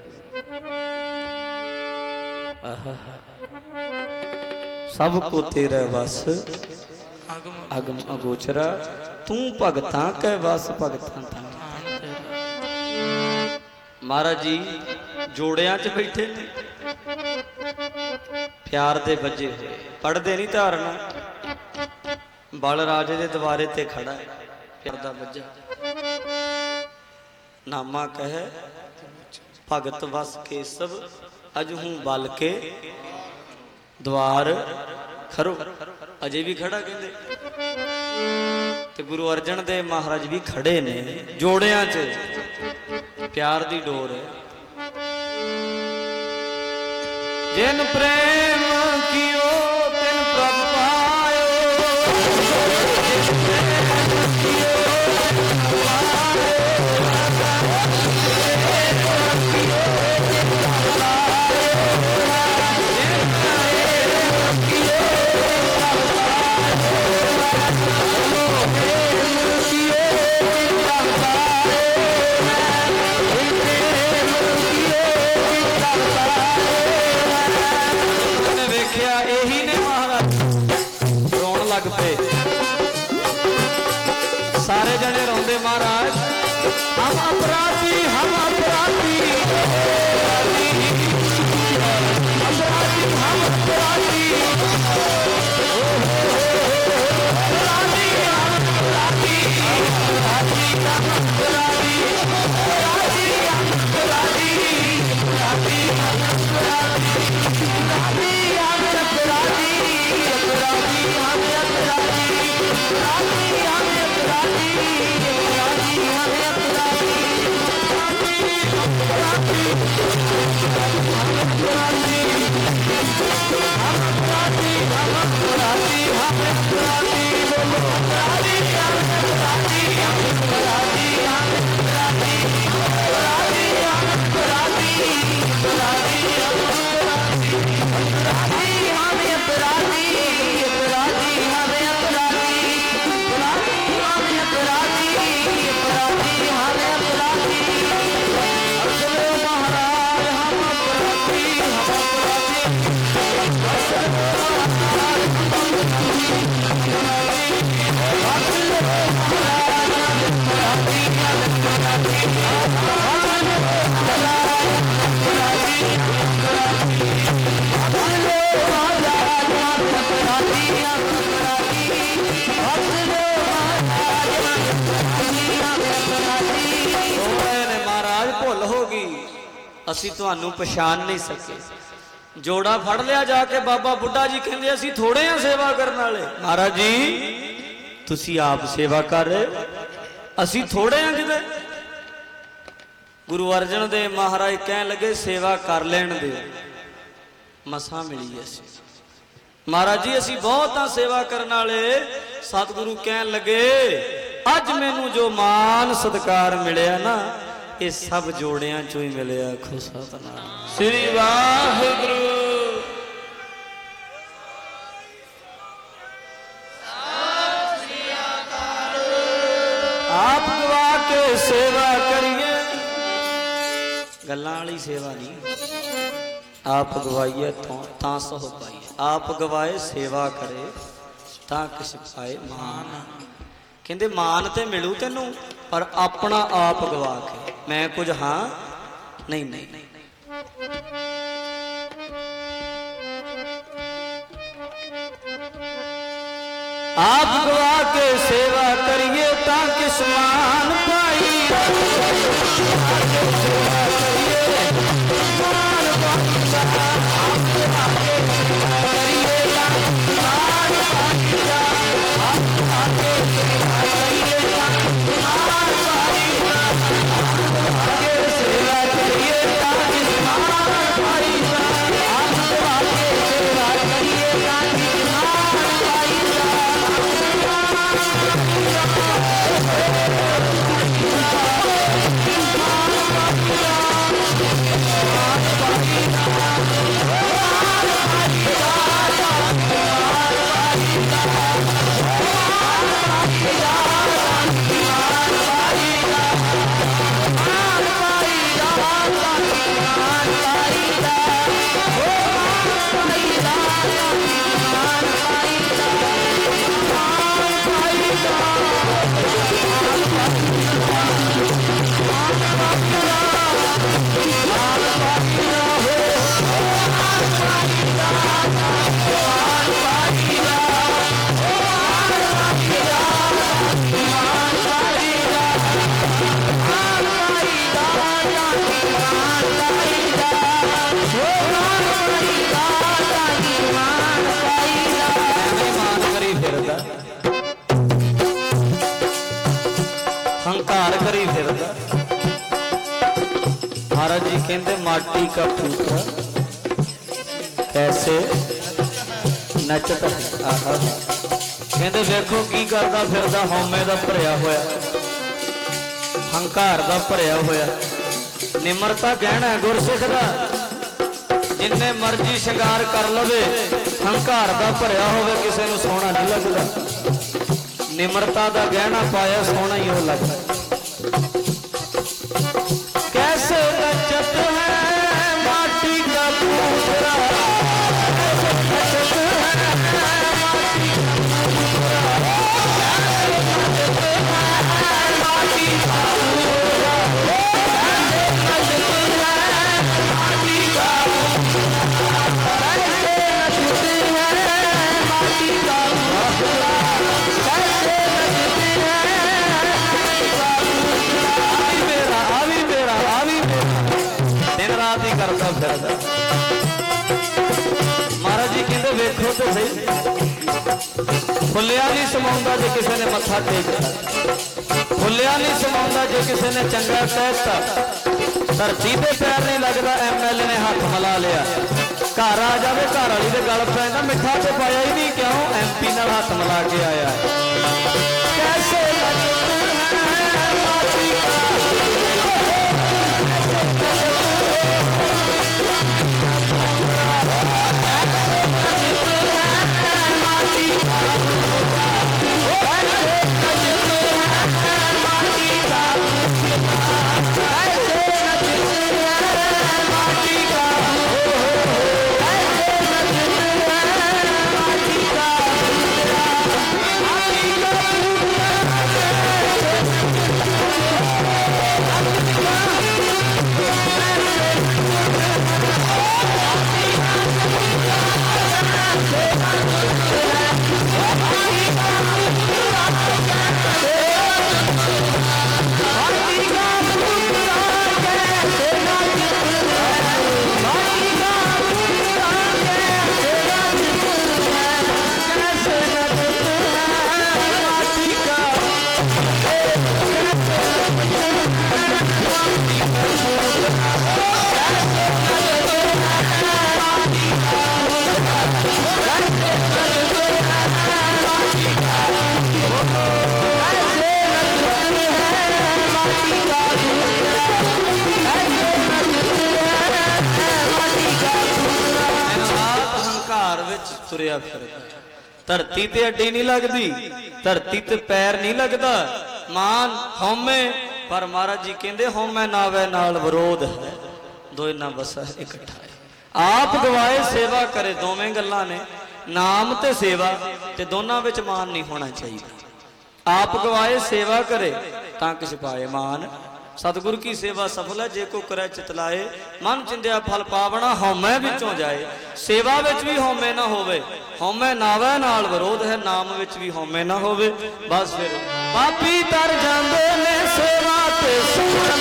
ਸਭ ਕੋ ਤੇਰਾ ਵਸ ਅਗਮ ਅਗੋਚਰਾ, ਤੂੰ ਭਗਤਾਂ ਕੈ ਵਸ ਭਗਤਾਂ ਤਾਂ। ਮਹਾਰਾਜ ਜੀ ਜੋੜਿਆਂ 'ਚ ਬੈਠੇ ਨੇ, ਪਿਆਰ ਦੇ ਵੱਜੇ ਹੋਏ, ਪੜਦੇ ਨਹੀਂ ਧਾਰਨਾ। ਬਲ ਰਾਜੇ ਦੇ ਦਵਾਰੇ ਤੇ ਖੜਾ ਹੈ, ਪਿਆਰ ਦਾ ਵੱਜਾ। ਨਾਮਾ ਕਹੇ ਭਗਤ ਵਸ ਕੇਸਵ, ਅਜਹੂ ਬਲ ਕੇ ਦਵਾਰ ਖਰੋ। ਅਜੇ ਵੀ ਖੜਾ ਕਹਿੰਦੇ। ਤੇ ਗੁਰੂ ਅਰਜਨ ਦੇਵ ਮਹਾਰਾਜ ਵੀ ਖੜੇ ਨੇ ਜੋੜਿਆਂ 'ਚ, ਪਿਆਰ ਦੀ ਡੋਰ ਹੈ। ਜਿਨ ਪ੍ਰੇਮ ਕੀਓ सारे जने रोंदे महाराज हम अपराधी हम अपराधी अपराधी हम अपराधी ਅਸੀਂ ਤੁਹਾਨੂੰ ਪਛਾਣ ਨਹੀਂ ਸਕੇ। ਜੋੜਾ ਫੜ ਲਿਆ ਜਾ ਕੇ ਬਾਬਾ ਬੁੱਢਾ ਜੀ ਕਹਿੰਦੇ ਅਸੀਂ ਥੋੜੇ ਆ ਸੇਵਾ ਕਰਨ ਵਾਲੇ। ਮਹਾਰਾਜ ਜੀ ਤੁਸੀਂ ਆਪ ਸੇਵਾ ਕਰ ਰਹੇ ਹੋ, ਅਸੀਂ ਥੋੜੇ ਆ ਕਿਤੇ। ਗੁਰੂ ਅਰਜਨ ਦੇਵ ਮਹਾਰਾਜ ਕਹਿਣ ਲੱਗੇ ਸੇਵਾ ਕਰ ਲੈਣ ਦਿਓ, ਮਸਾਂ ਮਿਲੀ ਅਸੀਂ। ਮਹਾਰਾਜ ਜੀ ਅਸੀਂ ਬਹੁਤ ਆ ਸੇਵਾ ਕਰਨ ਵਾਲੇ। ਸਤਿਗੁਰੂ ਕਹਿਣ ਲੱਗੇ ਅੱਜ ਮੈਨੂੰ ਜੋ ਮਾਨ ਸਤਿਕਾਰ ਮਿਲਿਆ ਨਾ ਇਹ ਸਭ ਜੋੜਿਆਂ ਚੋਂ ਹੀ ਮਿਲਿਆ। ਆਖੋ ਸਤਿਨਾਮ ਸ੍ਰੀ ਵਾਹਿਗੁਰੂ। ਆਪ ਗਵਾ ਕੇ ਸੇਵਾ ਕਰੀਏ, ਗੱਲਾਂ ਵਾਲੀ ਸੇਵਾ ਨਹੀਂ। ਆਪ ਗਵਾਈਏ ਤਾਂ ਸੋ ਪਾਈਏ। ਆਪ ਗਵਾਏ ਸੇਵਾ ਕਰੇ ਤਾਂ ਕਿਸ ਪਾਏ ਮਾਨ। ਕਹਿੰਦੇ ਮਾਨ ਤੇ ਮਿਲੂ ਤੈਨੂੰ ਪਰ ਆਪਣਾ ਆਪ ਗਵਾ ਕੇ। ਮੈਂ ਕੁਝ ਹਾਂ ਨਹੀਂ ਨਹੀਂ। ਆਪ ਗਵਾ ਕੇ ਸੇਵਾ ਕਰੀਏ ਤਾਂ ਕਿਸ ਮਾਨ ਪਾਈ। हंकार करी फिरदा। महाराज जी कहते माटी का पुत्र कैसे नचता है। कहते वेखो की करदा फिरदा हौमे दा भरिया होया, हंकार दा भरिया होया। निमरता गहना गुरसिख दा, जिन्ने मर्जी शिंगार कर लवे, हंकार दा भरिया होवे किसी नूं सोहना नहीं लगदा। निमरता दा गहना पाया सोहना ही हो लगदा। कैसे नचत है माटी का पूतरा, करता फिरदा। महाराज जी कहते वेखो तो सही, फुलिया नहीं समाउंदा जे किसी ने मत्था टेकता, फुलिया नहीं समाउंदा जे किसी ने चंगा कहता। धरती पे पैर नहीं लगता, MLA ने हाथ मिला लिया, घर आ जाए घर वाली दे गल पैंदा, मिठा तो पाया ही नहीं, क्यों MP नाल हाथ मिला के आया। कैसे तुरिया फिरदा। धरती ते अड्डी नहीं लगती, धरती ते पैर नहीं लगता, मान हौमे। पर महाराज जी कहते हौमे नावे नाल विरोध है, दोए ना बसा है इकट्ठा है। आप गवाए सेवा करे, दोवें गल्लां ने, नाम ते सेवा ते दोनों विच मान नहीं होना चाहिए। आप गवाए सेवा करे तां किछ पाए मान। सतगुरु की सेवा सफल है जे को करे चितलाए, मन चिंदिया फल पावना हौमे विचों जाए। सेवा विच भी हौमे ना होवे, हौमे नावे नाल विरोध है, नाम विच भी हौमे ना होवे। बस फिर पापी तर जांदे ने सेवा ते सुमरन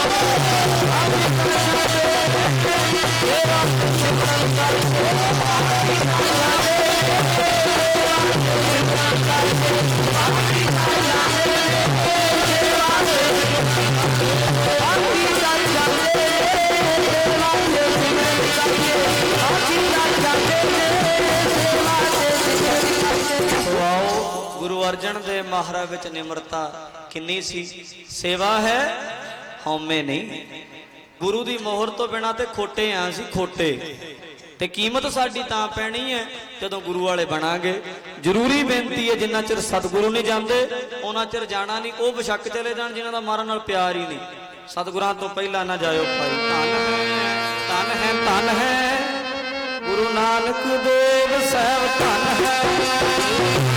गुरु अर्जन देव महाराज विच निमरता किन्नी सी। सेवा है हौमे नहीं। गुरु दी मोहर तो बिना ते खोटे आ सी, खोटे ते कीमत साडी तां पैनी है जदों गुरु वाले बनांगे। जरूरी बेनती है जिन्ना चिर सतगुरु नहीं जाते उन्ना चिर जाना नहीं। वो बेशक चले जाण जिन्हां दा मारा नाल प्यार ही नहीं। सतगुरां तो पहला ना जाओ भाई। धन है धन है गुरु नानक देव साहब, धन है